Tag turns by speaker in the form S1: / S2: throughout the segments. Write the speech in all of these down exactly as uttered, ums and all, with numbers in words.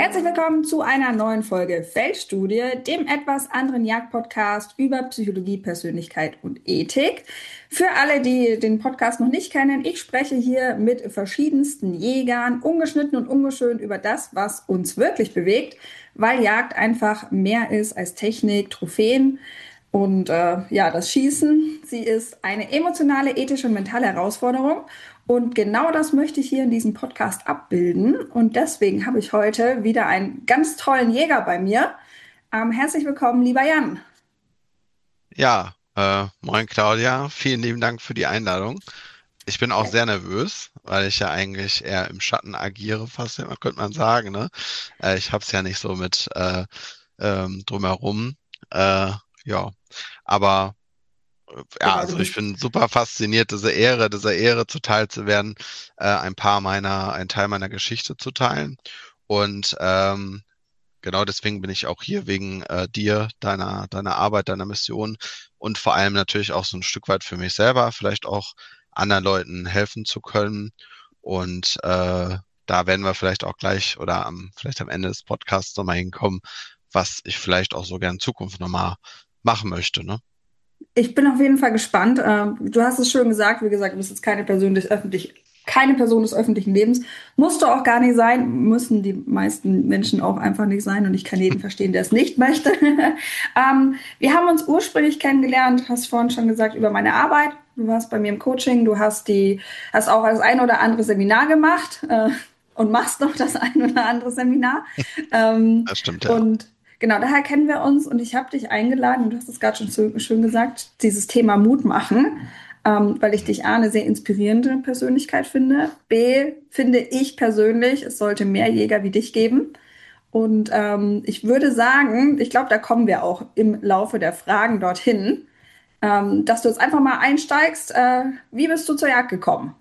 S1: Herzlich willkommen zu einer neuen Folge Feldstudie, dem etwas anderen Jagdpodcast über Psychologie, Persönlichkeit und Ethik. Für alle, die den Podcast noch nicht kennen, ich spreche hier mit verschiedensten Jägern, ungeschnitten und ungeschönt über das, was uns wirklich bewegt, weil Jagd einfach mehr ist als Technik, Trophäen. Und äh, ja, das Schießen, sie ist eine emotionale, ethische und mentale Herausforderung. Und genau das möchte ich hier in diesem Podcast abbilden. Und deswegen habe ich heute wieder einen ganz tollen Jäger bei mir. Ähm, herzlich willkommen, lieber Jan.
S2: Ja, äh, moin Claudia, vielen lieben Dank für die Einladung. Ich bin auch
S1: Ja,
S2: sehr nervös, weil ich ja eigentlich eher im Schatten agiere, fast immer, könnte man sagen, ne? Äh, ich hab's ja nicht so mit äh, ähm, drumherum. Äh, ja, aber äh, ja,
S1: genau, du
S2: also ich
S1: bist.
S2: bin super fasziniert, diese Ehre, dieser Ehre zuteil zu werden, äh, ein paar meiner, ein Teil meiner Geschichte zu teilen. Und ähm, Genau deswegen bin ich auch hier wegen äh, dir, deiner, deiner Arbeit, deiner Mission und vor allem natürlich auch so ein Stück weit für mich selber, vielleicht auch anderen Leuten helfen zu können. Und äh, da werden wir vielleicht auch gleich oder am, vielleicht am Ende des Podcasts nochmal hinkommen, was ich vielleicht auch so gern in Zukunft nochmal machen möchte, ne?
S1: Ich bin auf jeden Fall gespannt. Ähm, du hast es schön gesagt. Wie gesagt, du bist jetzt keine Person des öffentlich, keine Person des öffentlichen Lebens. Musst du auch gar nicht sein. Müssen die meisten Menschen auch einfach nicht sein. Und ich kann jeden verstehen, der es nicht möchte. ähm, wir haben uns ursprünglich kennengelernt, hast vorhin schon gesagt, über meine Arbeit. Du warst bei mir im Coaching. Du hast die, hast auch das ein oder andere Seminar gemacht. Äh, und machst noch das ein oder andere Seminar. Ähm,
S2: Das stimmt, ja.
S1: und Genau, daher kennen wir uns und ich habe dich eingeladen, und du hast es gerade schon so, schön gesagt, dieses Thema Mut machen, ähm, weil ich dich A, eine sehr inspirierende Persönlichkeit finde. B, finde ich persönlich, es sollte mehr Jäger wie dich geben. Und ähm, ich würde sagen, ich glaube, da kommen wir auch im Laufe der Fragen dorthin, ähm, dass du jetzt einfach mal einsteigst. Äh, wie bist du zur Jagd gekommen?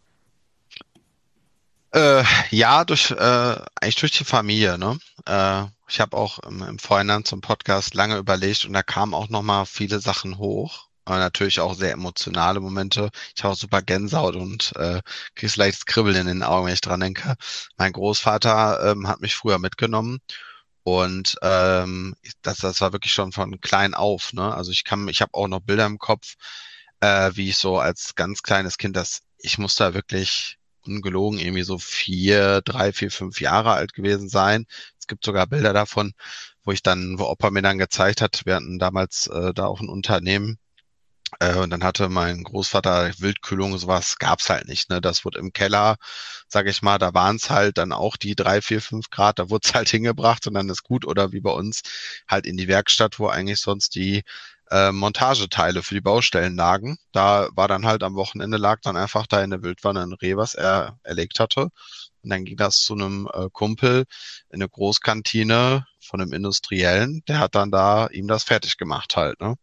S2: Äh, ja, durch, äh, eigentlich durch die Familie, ne? Äh, ich habe auch im, im Vorhinein zum Podcast lange überlegt und da kamen auch nochmal viele Sachen hoch. Aber natürlich auch sehr emotionale Momente. Ich habe auch super Gänsehaut und äh, kriegst leichtes Kribbeln in den Augen, wenn ich dran denke. Mein Großvater ähm, hat mich früher mitgenommen und ähm, das, das war wirklich schon von klein auf, ne? Also ich kann, ich habe auch noch Bilder im Kopf, äh, wie ich so als ganz kleines Kind das, ich muss da wirklich ungelogen irgendwie so vier, drei, vier, fünf Jahre alt gewesen sein. Es gibt sogar Bilder davon, wo ich dann, wo Opa mir dann gezeigt hat, wir hatten damals äh, da auch ein Unternehmen, äh, und dann hatte mein Großvater Wildkühlung, sowas gab's halt nicht, ne? Das wurde im Keller, sag ich mal, da waren's halt dann auch die drei, vier, fünf Grad, da wurde's halt hingebracht und dann ist gut. Oder wie bei uns halt in die Werkstatt, wo eigentlich sonst die äh, Montageteile für die Baustellen lagen. Da war dann halt am Wochenende lag dann einfach da in der Wildwanne ein Reh, was er erlegt hatte. Und dann ging das zu einem äh, Kumpel in eine Großkantine von einem Industriellen, der hat dann da ihm das fertig gemacht halt, ne?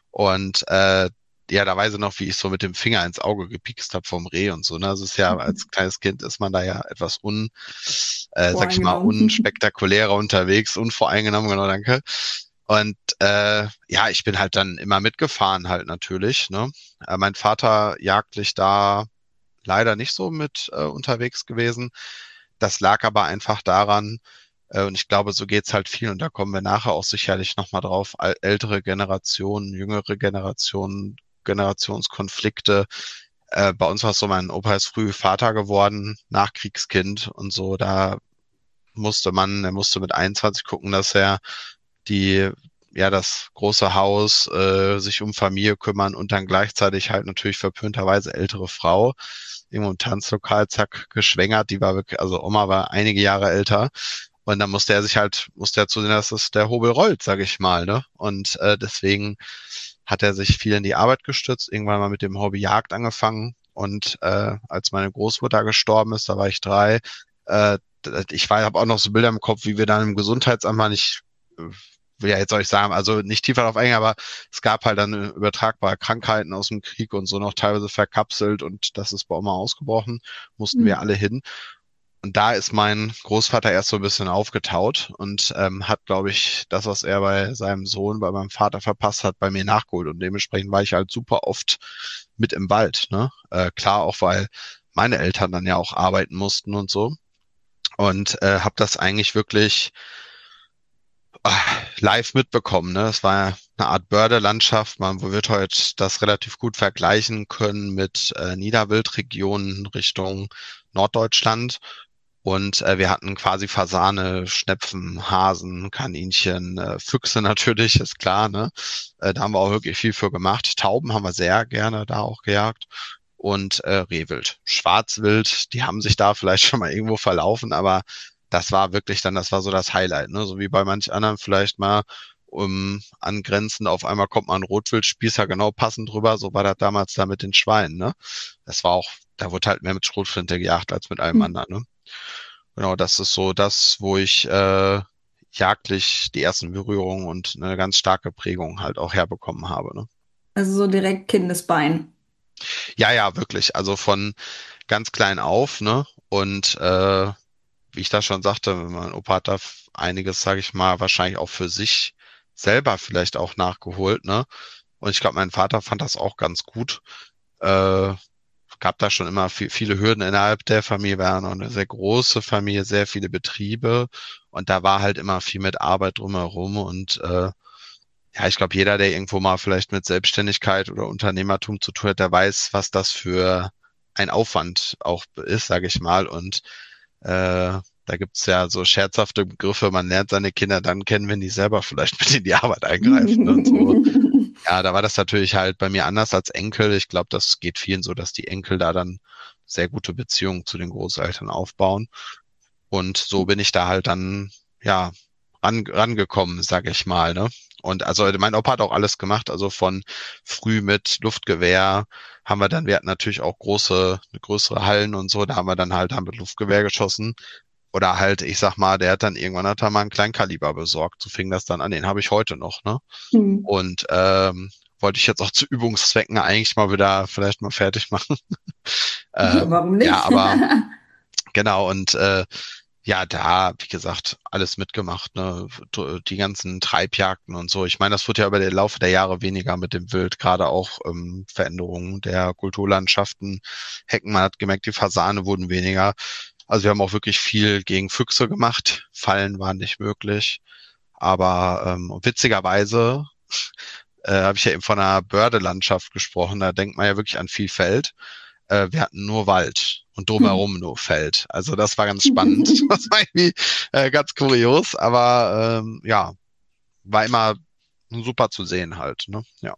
S2: Und äh, ja, da weiß ich noch, wie ich so mit dem Finger ins Auge gepikst habe vom Reh und so. Ne? Das ist ja, als kleines Kind ist man da ja etwas un, äh, sag ich mal,
S1: Voreingenommen.
S2: unspektakulärer unterwegs, unvoreingenommen, genau, danke. Und äh, ja, ich bin halt dann immer mitgefahren halt natürlich. Ne? Äh, mein Vater jagdlich da leider nicht so mit äh, unterwegs gewesen. Das lag aber einfach daran, äh, und ich glaube, so geht's halt viel, und da kommen wir nachher auch sicherlich nochmal drauf, al- ältere Generationen, jüngere Generationen, Generationskonflikte. Äh, bei uns war es so, mein Opa ist früh Vater geworden, Nachkriegskind und so, da musste man, er musste mit einundzwanzig gucken, dass er die, ja, das große Haus, äh, sich um Familie kümmern und dann gleichzeitig halt natürlich verpönterweise ältere Frau, irgendwo im Tanzlokal, zack, geschwängert, die war wirklich, also Oma war einige Jahre älter. Und dann musste er sich halt, musste er zusehen, dass es der Hobel rollt, sage ich mal, ne? Und äh, deswegen hat er sich viel in die Arbeit gestützt, irgendwann mal mit dem Hobby Jagd angefangen. Und äh, als meine Großmutter gestorben ist, da war ich drei, äh, ich war, habe auch noch so Bilder im Kopf, wie wir dann im Gesundheitsamt mal nicht, äh, will ja jetzt euch sagen, also nicht tiefer darauf eingehen, aber es gab halt dann äh, übertragbare Krankheiten aus dem Krieg und so noch teilweise verkapselt und das ist bei Oma ausgebrochen, mussten wir alle hin. Und da ist mein Großvater erst so ein bisschen aufgetaut und ähm, hat, glaube ich, das, was er bei seinem Sohn, bei meinem Vater verpasst hat, bei mir nachgeholt. Und dementsprechend war ich halt super oft mit im Wald. Ne? Äh, klar, auch weil meine Eltern dann ja auch arbeiten mussten und so. und äh, habe das eigentlich wirklich äh, live mitbekommen. Ne? Es war eine Art Bördelandschaft. Man wird heute das relativ gut vergleichen können mit äh, Niederwildregionen Richtung Norddeutschland. Und äh, wir hatten quasi Fasane, Schnepfen, Hasen, Kaninchen, äh, Füchse natürlich, ist klar, ne? Äh, da haben wir auch wirklich viel für gemacht. Tauben haben wir sehr gerne da auch gejagt. Und äh, Rehwild. Schwarzwild, die haben sich da vielleicht schon mal irgendwo verlaufen, aber das war wirklich dann, das war so das Highlight, ne? So wie bei manch anderen vielleicht mal um, angrenzend, auf einmal kommt mal ein Rotwildspießer genau passend drüber, so war das damals da mit den Schweinen, ne? Das war auch, da wurde halt mehr mit Schrotflinte gejagt als mit allem
S1: Hm.
S2: anderen, ne? Genau, das ist so das, wo ich äh, jagdlich die ersten Berührungen und eine ganz starke Prägung halt auch herbekommen habe, ne?
S1: Also so direkt Kindesbein.
S2: Ja, ja, wirklich. Also von ganz klein auf, ne? Und äh, wie ich da schon sagte, mein Opa hat da einiges, sage ich mal, wahrscheinlich auch für sich selber vielleicht auch nachgeholt, ne? Und ich glaube, mein Vater fand das auch ganz gut. Äh, Gab da schon immer viel, viele Hürden innerhalb der Familie, wir waren noch eine sehr große Familie, sehr viele Betriebe und da war halt immer viel mit Arbeit drumherum und äh, ja, ich glaube, jeder, der irgendwo mal vielleicht mit Selbstständigkeit oder Unternehmertum zu tun hat, der weiß, was das für ein Aufwand auch ist, sage ich mal. Und äh, da gibt's ja so scherzhafte Begriffe, man lernt seine Kinder dann kennen, wenn die selber vielleicht mit in die Arbeit eingreifen. Ne? Und so, ja, da war das natürlich halt bei mir anders als Enkel. Ich glaube, das geht vielen so, dass die Enkel da dann sehr gute Beziehungen zu den Großeltern aufbauen. Und so bin ich da halt dann, ja, ran, rangekommen, sag ich mal, ne? Und also mein Opa hat auch alles gemacht, also von früh mit Luftgewehr haben wir dann, wir hatten natürlich auch große, größere Hallen und so, da haben wir dann halt haben mit Luftgewehr geschossen. Oder halt, ich sag mal, der hat dann irgendwann hat er mal einen Kleinkaliber besorgt. So fing das dann an, den habe ich heute noch, ne?
S1: Hm.
S2: Und ähm, wollte ich jetzt auch zu Übungszwecken eigentlich mal wieder vielleicht mal fertig machen. ähm,
S1: Warum
S2: ja,
S1: nicht?
S2: aber genau, und äh, ja, da, wie gesagt, alles mitgemacht, ne? Die ganzen Treibjagden und so. Ich meine, das wird ja über den Laufe der Jahre weniger mit dem Wild, gerade auch ähm, Veränderungen der Kulturlandschaften. Hecken, man hat gemerkt, die Fasane wurden weniger. Also wir haben auch wirklich viel gegen Füchse gemacht. Fallen waren nicht möglich. Aber ähm, witzigerweise äh, habe ich ja eben von einer Bördelandschaft gesprochen. Da denkt man ja wirklich an viel Feld. Äh, wir hatten nur Wald und drumherum nur Feld. Also das war ganz spannend. Das war irgendwie äh, ganz kurios, aber ähm, ja, war immer super zu sehen halt. Ne? Ja.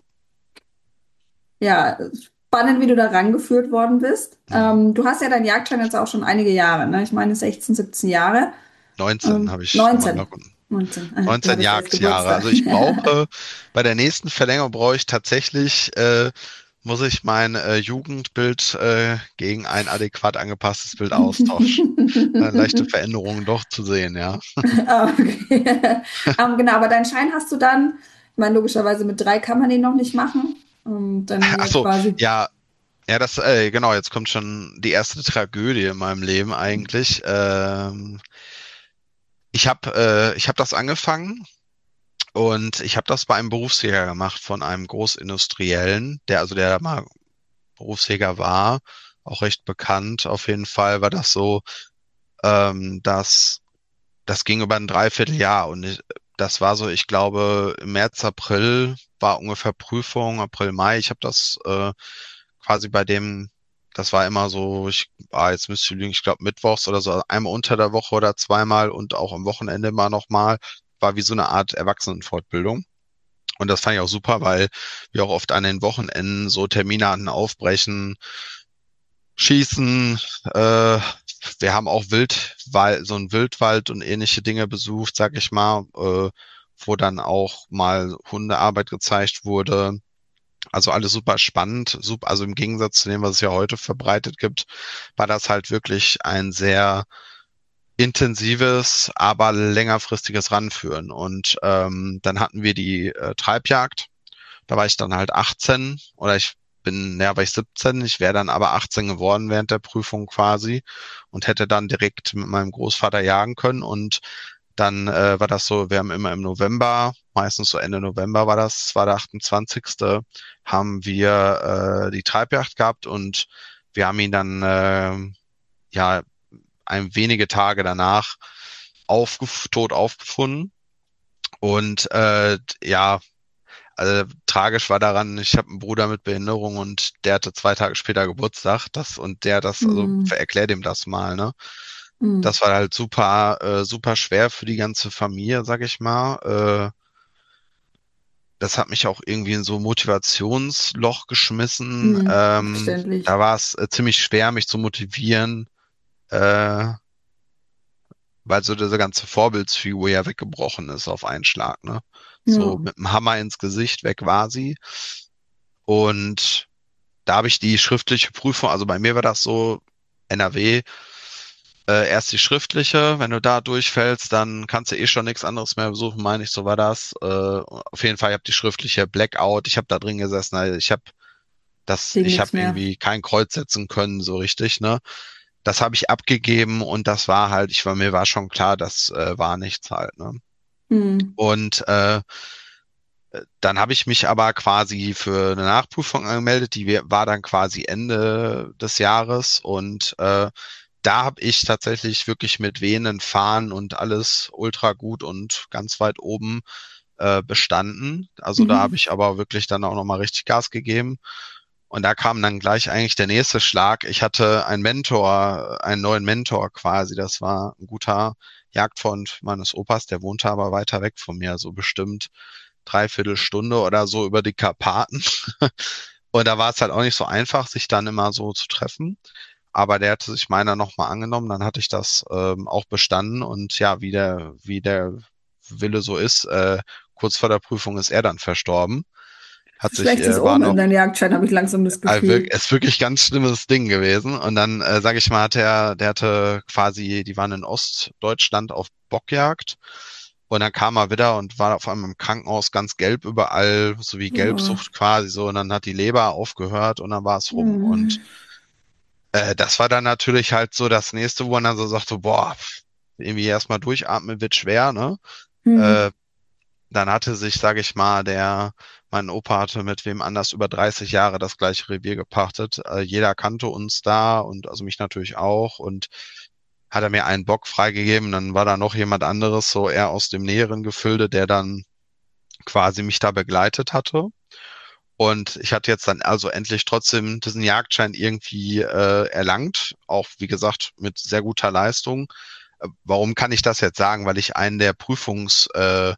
S1: Ja, spannend, wie du da rangeführt worden bist.
S2: Mhm.
S1: Ähm, du hast ja deinen Jagdschein jetzt auch schon einige Jahre, ne? Ich meine sechzehn, siebzehn Jahre.
S2: neunzehn
S1: Ähm,
S2: habe ich mal
S1: neunzehn.
S2: noch.
S1: neunzehn. Ah, du
S2: neunzehn
S1: hattest erst
S2: Jagdjahre.
S1: Geburtstag.
S2: Also ich brauche, bei der nächsten Verlängerung brauche ich tatsächlich, äh, muss ich mein äh, Jugendbild äh, gegen ein adäquat angepasstes Bild austauschen. Äh, leichte Veränderungen doch zu sehen, ja.
S1: Ah, okay. Ähm, genau, aber deinen Schein hast du dann, ich meine, logischerweise mit drei kann man den noch nicht machen. Und dann
S2: Ach
S1: ja
S2: so,
S1: quasi.
S2: ja, ja, das, äh, genau, jetzt kommt schon die erste Tragödie in meinem Leben eigentlich. Ähm, ich habe äh, ich habe das angefangen und ich habe das bei einem Berufsjäger gemacht von einem Großindustriellen, der also der mal Berufsjäger war, auch recht bekannt. Auf jeden Fall war das so, ähm, dass das ging über ein Dreivierteljahr und ich, das war so, ich glaube, im März, April war ungefähr Prüfung, April, Mai. Ich habe das äh, quasi bei dem, das war immer so, ich, ah, jetzt müsste ich lügen, ich glaube mittwochs oder so, einmal unter der Woche oder zweimal und auch am Wochenende mal nochmal, war wie so eine Art Erwachsenenfortbildung. Und das fand ich auch super, weil wir auch oft an den Wochenenden so Termine hatten, aufbrechen, schießen. Äh, wir haben auch Wildwald, so ein Wildwald und ähnliche Dinge besucht, sag ich mal, äh, wo dann auch mal Hundearbeit gezeigt wurde. Also alles super spannend. Super, also im Gegensatz zu dem, was es ja heute verbreitet gibt, war das halt wirklich ein sehr intensives, aber längerfristiges Ranführen. Und ähm, dann hatten wir die äh, Treibjagd. Da war ich dann halt achtzehn oder ich bin, ja, war ich siebzehn. Ich wäre dann aber achtzehn geworden während der Prüfung quasi und hätte dann direkt mit meinem Großvater jagen können. Und dann äh, war das so, wir haben immer im November, meistens so Ende November war das, das war der achtundzwanzigste, haben wir äh, die Treibjagd gehabt und wir haben ihn dann äh, ja ein wenige Tage danach aufgef tot aufgefunden. Und äh, ja, also tragisch war daran, ich habe einen Bruder mit Behinderung und der hatte zwei Tage später Geburtstag. Das und der das, also
S1: Hm.
S2: erklär dem das mal, ne?
S1: Hm.
S2: Das war halt super, äh, super schwer für die ganze Familie, sag ich mal. Äh, das hat mich auch irgendwie in so ein Motivationsloch geschmissen.
S1: Hm.
S2: Ähm,
S1: Verständlich.
S2: da war es äh, ziemlich schwer, mich zu motivieren, äh, weil so diese ganze Vorbildsfigur ja weggebrochen ist auf einen Schlag, ne? So
S1: Ja.
S2: mit dem Hammer ins Gesicht weg war sie. Und da habe ich die schriftliche Prüfung, also bei mir war das so, N R W, äh, erst die schriftliche, wenn du da durchfällst, dann kannst du eh schon nichts anderes mehr besuchen, meine ich, so war das. Äh, auf jeden Fall, ich habe die schriftliche Blackout, ich habe da drin gesessen, also ich habe das,
S1: Ging
S2: ich habe
S1: nichts mehr.
S2: irgendwie kein Kreuz setzen können, so richtig, ne? Das habe ich abgegeben und das war halt, ich war, mir war schon klar, das äh, war nichts halt, ne?
S1: Hm.
S2: Und äh, dann habe ich mich aber quasi für eine Nachprüfung angemeldet, die wir- war dann quasi Ende des Jahres und äh, da habe ich tatsächlich wirklich mit Venen, Fahren und alles ultra gut und ganz weit oben äh, bestanden. Also da habe
S1: Mhm.
S2: ich aber wirklich dann auch nochmal richtig Gas gegeben. Und da kam dann gleich eigentlich der nächste Schlag. Ich hatte einen Mentor, einen neuen Mentor quasi. Das war ein guter Jagdfreund meines Opas, der wohnte aber weiter weg von mir, so bestimmt dreiviertel Stunde oder so über die Karpaten. Und da war es halt auch nicht so einfach, sich dann immer so zu treffen. Aber der hatte sich meiner nochmal angenommen, dann hatte ich das ähm, auch bestanden und ja, wie der, wie der Wille so ist, äh, kurz vor der Prüfung ist er dann verstorben. Hat sich,
S1: Schlechtes
S2: äh, war
S1: Omen in
S2: noch,
S1: deinem Jagdschein, habe ich langsam das
S2: äh, wirk-
S1: Gefühl.
S2: ist wirklich ganz schlimmes Ding gewesen. Und dann, äh, sage ich mal, hatte er, der hatte quasi, die waren in Ostdeutschland auf Bockjagd. Und dann kam er wieder und war auf einmal im Krankenhaus ganz gelb überall, so wie
S1: Oh.
S2: Gelbsucht quasi so. Und dann hat die Leber aufgehört und dann war es rum. Und
S1: Hm.
S2: äh, das war dann natürlich halt so das nächste, wo man dann so sagte, boah, irgendwie erstmal durchatmen wird schwer, ne?
S1: Hm.
S2: Äh, dann hatte sich, sage ich mal, der, mein Opa hatte mit wem anders über dreißig Jahre das gleiche Revier gepachtet. Äh, jeder kannte uns da und also mich natürlich auch und hat er mir einen Bock freigegeben. Dann war da noch jemand anderes, so eher aus dem näheren Gefilde, der dann quasi mich da begleitet hatte. Und ich hatte jetzt dann also endlich trotzdem diesen Jagdschein irgendwie äh, erlangt, auch wie gesagt mit sehr guter Leistung. Äh, Warum kann ich das jetzt sagen? Weil ich einen der Prüfungs, äh,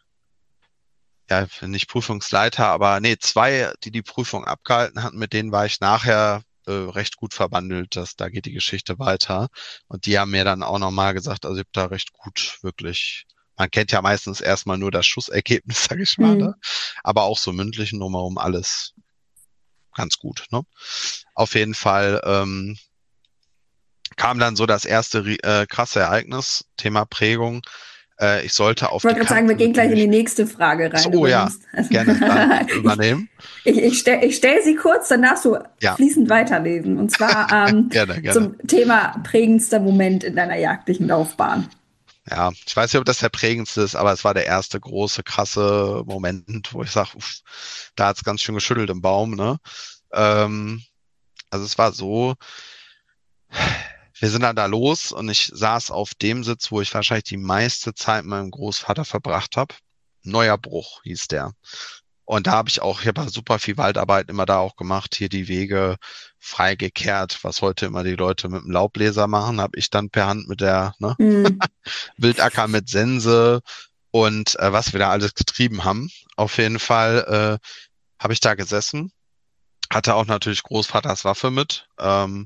S2: ja, nicht Prüfungsleiter, aber nee, zwei, die die Prüfung abgehalten hatten, mit denen war ich nachher äh, recht gut verbandelt, dass da geht die Geschichte weiter. Und die haben mir dann auch nochmal gesagt, also ich habe da recht gut wirklich, man kennt ja meistens erstmal nur das Schussergebnis, sag ich mal, ne?
S1: Hm.
S2: Aber auch so mündlichen drumherum alles ganz gut, ne? Auf jeden Fall ähm, kam dann so das erste äh, krasse Ereignis, Thema Prägung. Äh, ich sollte
S1: Ich
S2: auf die
S1: wollte gerade sagen, wir
S2: Kante
S1: gehen gleich in die
S2: natürlich.
S1: nächste Frage
S2: So,
S1: rein
S2: oh ja,
S1: übrigens. Also,
S2: gerne, dann bitte
S1: ich
S2: übernehmen.
S1: ich, ich stelle ich stell sie kurz, dann darfst du
S2: Ja,
S1: fließend weiterlesen. Und zwar ähm,
S2: gerne, gerne.
S1: zum Thema prägendster Moment in deiner jagdlichen Laufbahn.
S2: Ja, ich weiß nicht, ob das der prägendste ist, aber es war der erste große, krasse Moment, wo ich sage, da hat's ganz schön geschüttelt im Baum, ne? Ähm, also es war so, wir sind dann da los und ich saß auf dem Sitz, wo ich wahrscheinlich die meiste Zeit mit meinem Großvater verbracht habe. Neuer Bruch hieß der. Und da habe ich auch, ich habe super viel Waldarbeit immer da auch gemacht, hier die Wege freigekehrt, was heute immer die Leute mit dem Laubbläser machen, habe ich dann per Hand mit der, ne,
S1: Hm.
S2: Wildacker mit Sense und äh, was wir da alles getrieben haben. Auf jeden Fall äh, habe ich da gesessen, hatte auch natürlich Großvaters Waffe mit ähm,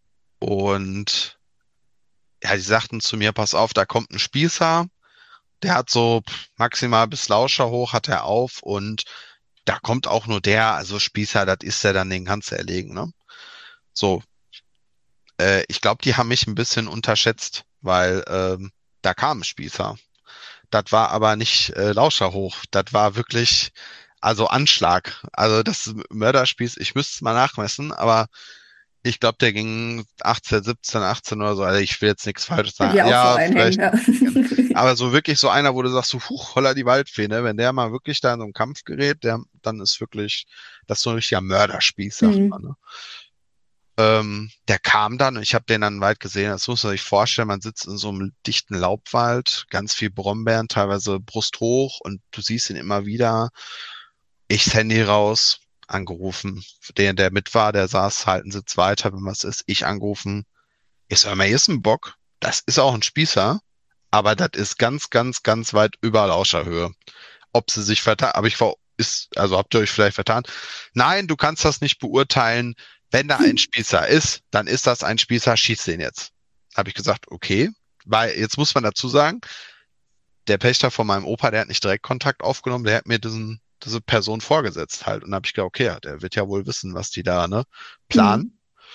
S2: und ja, die sagten zu mir, pass auf, da kommt ein Spießer, der hat so maximal bis Lauscher hoch, hat er auf und da kommt auch nur der, also Spießer, das ist der dann, den kannst du erlegen, ne? So, äh, ich glaube, die haben mich ein bisschen unterschätzt, weil ähm, da kam ein Spießer. Das war aber nicht äh, Lauscher hoch, das war wirklich, also Anschlag. Also das Mörderspieß, ich müsste es mal nachmessen, aber ich glaube, der ging achtzehn, siebzehn, achtzehn oder so. Also ich will jetzt nichts Falsches
S1: Hätte
S2: sagen.
S1: ich auch so
S2: Ja,
S1: einen hängen.
S2: vielleicht.
S1: Ja.
S2: Aber so wirklich so einer, wo du sagst, so, huch, holla die Waldfee, ne? Wenn der mal wirklich da in so einen Kampf gerät, der, dann ist wirklich, das ist so ein richtiger Mörderspieß, sagt man,
S1: Hm.
S2: ne? Ähm, der kam dann und ich habe den dann weit gesehen. Das muss man sich vorstellen, man sitzt in so einem dichten Laubwald, ganz viel Brombeeren, teilweise brusthoch und du siehst ihn immer wieder. Ich das Handy raus, angerufen. Der, der mit war, der saß halt einen Sitz weiter, wenn was ist. Ich angerufen. Ich so, hier ist ein Bock. Das ist auch ein Spießer, aber das ist ganz, ganz, ganz weit über Lauscherhöhe. Ob sie sich vertan, aber ich war, ist, also habt ihr euch vielleicht vertan? Nein, du kannst das nicht beurteilen. Wenn da ein Spießer ist, dann ist das ein Spießer, schieß den jetzt. Habe ich gesagt, okay. Weil jetzt muss man dazu sagen, der Pächter von meinem Opa, der hat nicht direkt Kontakt aufgenommen, der hat mir diesen, diese Person vorgesetzt halt. Und da habe ich gedacht, okay, ja, der wird ja wohl wissen, was die da, ne, planen.
S1: Mhm.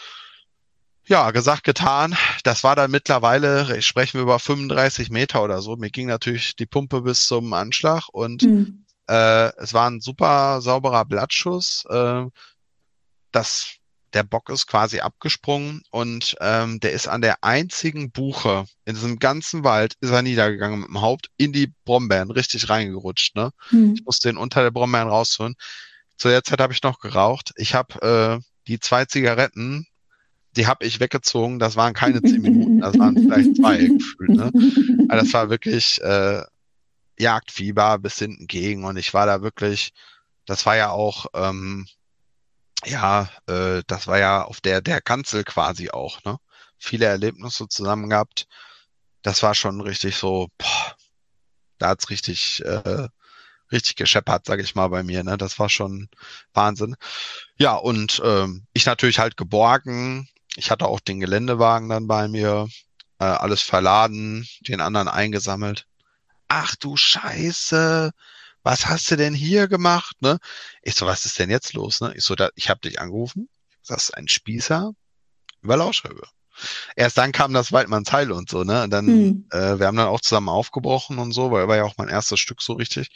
S2: Ja, gesagt, getan. Das war dann mittlerweile, sprechen wir über fünfunddreißig Meter oder so. Mir ging natürlich die Pumpe bis zum Anschlag und
S1: Mhm.
S2: äh, es war ein super sauberer Blattschuss. Äh, das, der Bock ist quasi abgesprungen und ähm, der ist an der einzigen Buche in diesem ganzen Wald, ist er niedergegangen mit dem Haupt in die Brombeeren, richtig reingerutscht. Ne? Ich
S1: Mhm.
S2: musste den unter der Brombeeren rausholen. Zu der Zeit habe ich noch geraucht. Ich habe äh, die zwei Zigaretten, die habe ich weggezogen. Das waren keine zehn Minuten, das waren vielleicht zwei gefühlt. Ne? Aber das war wirklich äh, Jagdfieber bis hinten gegen und ich war da wirklich, das war ja auch, ähm, ja, äh, das war ja auf der der Kanzel quasi auch, ne? Viele Erlebnisse zusammen gehabt. Das war schon richtig so, boah, da hat's richtig, äh, richtig gescheppert, sag ich mal bei mir, ne? Das war schon Wahnsinn. Ja, und ähm, ich natürlich halt geborgen. Ich hatte auch den Geländewagen dann bei mir, äh, alles verladen, den anderen eingesammelt. Ach du Scheiße, was hast du denn hier gemacht, ne? Ich so, was ist denn jetzt los, ne? Ich so, da, ich habe dich angerufen, das ist ein Spießer über Lauschhöhe. Erst dann kam das Waldmanns Heil und so, ne? Und dann,
S1: Mhm.
S2: äh, wir haben dann auch zusammen aufgebrochen und so, weil war ja auch mein erstes Stück so richtig.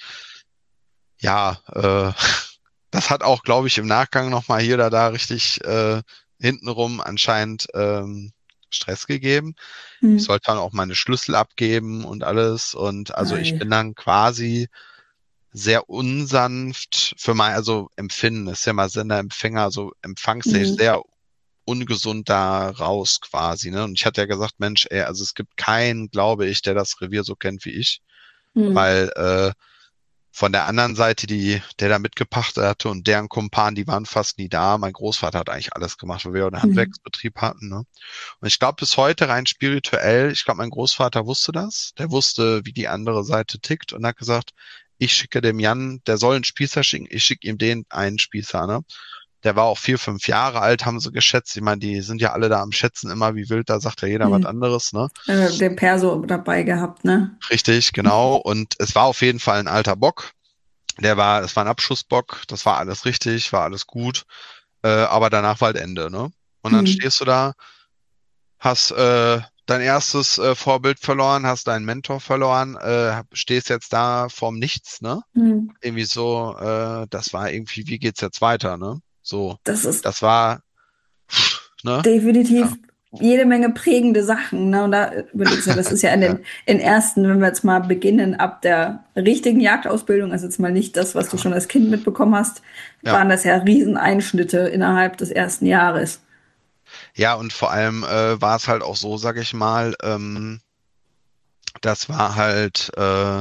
S2: Ja, äh, das hat auch, glaube ich, im Nachgang nochmal hier oder da richtig äh, hintenrum anscheinend ähm, Stress gegeben. Ich
S1: Mhm.
S2: sollte dann auch meine Schlüssel abgeben und alles. Und also ich
S1: Ei.
S2: bin dann quasi sehr unsanft für mein, also Empfinden, ist ja mal Sender, Empfänger, also empfangstechnisch
S1: Mhm.
S2: sehr ungesund da raus quasi, ne? Und ich hatte ja gesagt, Mensch, ey, also es gibt keinen, glaube ich, der das Revier so kennt wie ich,
S1: Mhm.
S2: weil äh, von der anderen Seite, die, der da mitgepachtet hatte und deren Kumpan, die waren fast nie da. Mein Großvater hat eigentlich alles gemacht, weil wir auch einen
S1: Mhm.
S2: Handwerksbetrieb hatten, ne? Und ich glaube bis heute rein spirituell, ich glaube, mein Großvater wusste das. Der wusste, wie die andere Seite tickt und hat gesagt, ich schicke dem Jan, der soll einen Spießer schicken, ich schicke ihm den einen Spießer, ne? Der war auch vier, fünf Jahre alt, haben sie geschätzt. Ich meine, die sind ja alle da am Schätzen immer wie wild, da sagt ja jeder was
S1: Mhm.
S2: anderes, ne?
S1: Äh, den Perso dabei gehabt, ne?
S2: Richtig, genau. Und es war auf jeden Fall ein alter Bock. Der war, es war ein Abschussbock, das war alles richtig, war alles gut. Äh, aber danach war halt Ende, ne? Und dann
S1: Mhm.
S2: stehst du da, hast äh, dein erstes äh, Vorbild verloren, hast deinen Mentor verloren, äh, stehst jetzt da vorm Nichts, ne?
S1: Mhm.
S2: Irgendwie so, äh, das war irgendwie, wie geht's jetzt weiter, ne? So,
S1: Das ist
S2: das war, ne? Ja,
S1: definitiv jede Menge prägende Sachen. Ne? Und da überlegst du, ja, das ist ja in
S2: ja,
S1: den in ersten, wenn wir jetzt mal beginnen, ab der richtigen Jagdausbildung, also jetzt mal nicht das, was du
S2: ja,
S1: schon als Kind mitbekommen hast,
S2: ja.
S1: waren das ja Rieseneinschnitte innerhalb des ersten Jahres.
S2: Ja, und vor allem äh, war es halt auch so, sag ich mal, ähm, das war halt, äh,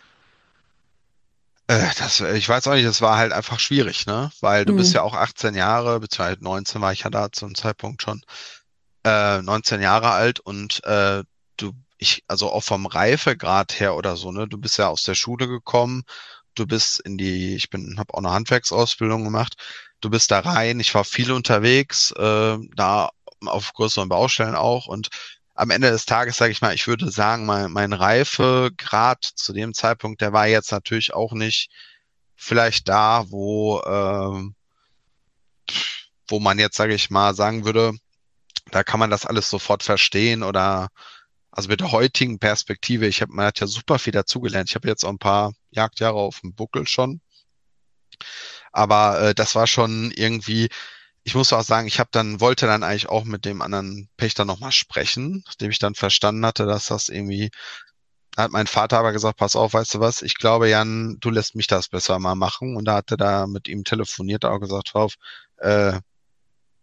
S2: Äh, das, äh, ich weiß auch nicht, das war halt einfach schwierig, ne? Weil du bist ja
S1: Mhm.
S2: auch achtzehn Jahre, beziehungsweise neunzehn war ich ja da zum Zeitpunkt schon, äh, neunzehn Jahre alt und äh, du, ich, also auch vom Reifegrad her oder so, ne? Du bist ja aus der Schule gekommen, du bist in die, ich bin, habe auch eine Handwerksausbildung gemacht, du bist da rein, ich war viel unterwegs, äh, da auf größeren Baustellen auch und am Ende des Tages, sage ich mal, ich würde sagen, mein, mein Reifegrad zu dem Zeitpunkt, der war jetzt natürlich auch nicht vielleicht da, wo, ähm, wo man jetzt, sage ich mal, sagen würde, da kann man das alles sofort verstehen oder also mit der heutigen Perspektive, ich habe, man hat ja super viel dazugelernt. Ich habe jetzt auch ein paar Jagdjahre auf dem Buckel schon, aber äh, das war schon irgendwie, ich muss auch sagen, ich habe dann, wollte dann eigentlich auch mit dem anderen Pächter nochmal sprechen, nachdem ich dann verstanden hatte, dass das irgendwie, da hat mein Vater aber gesagt, pass auf, weißt du was, ich glaube, Jan, du lässt mich das besser mal machen. Und da hat er da mit ihm telefoniert, auch gesagt, hör auf, äh,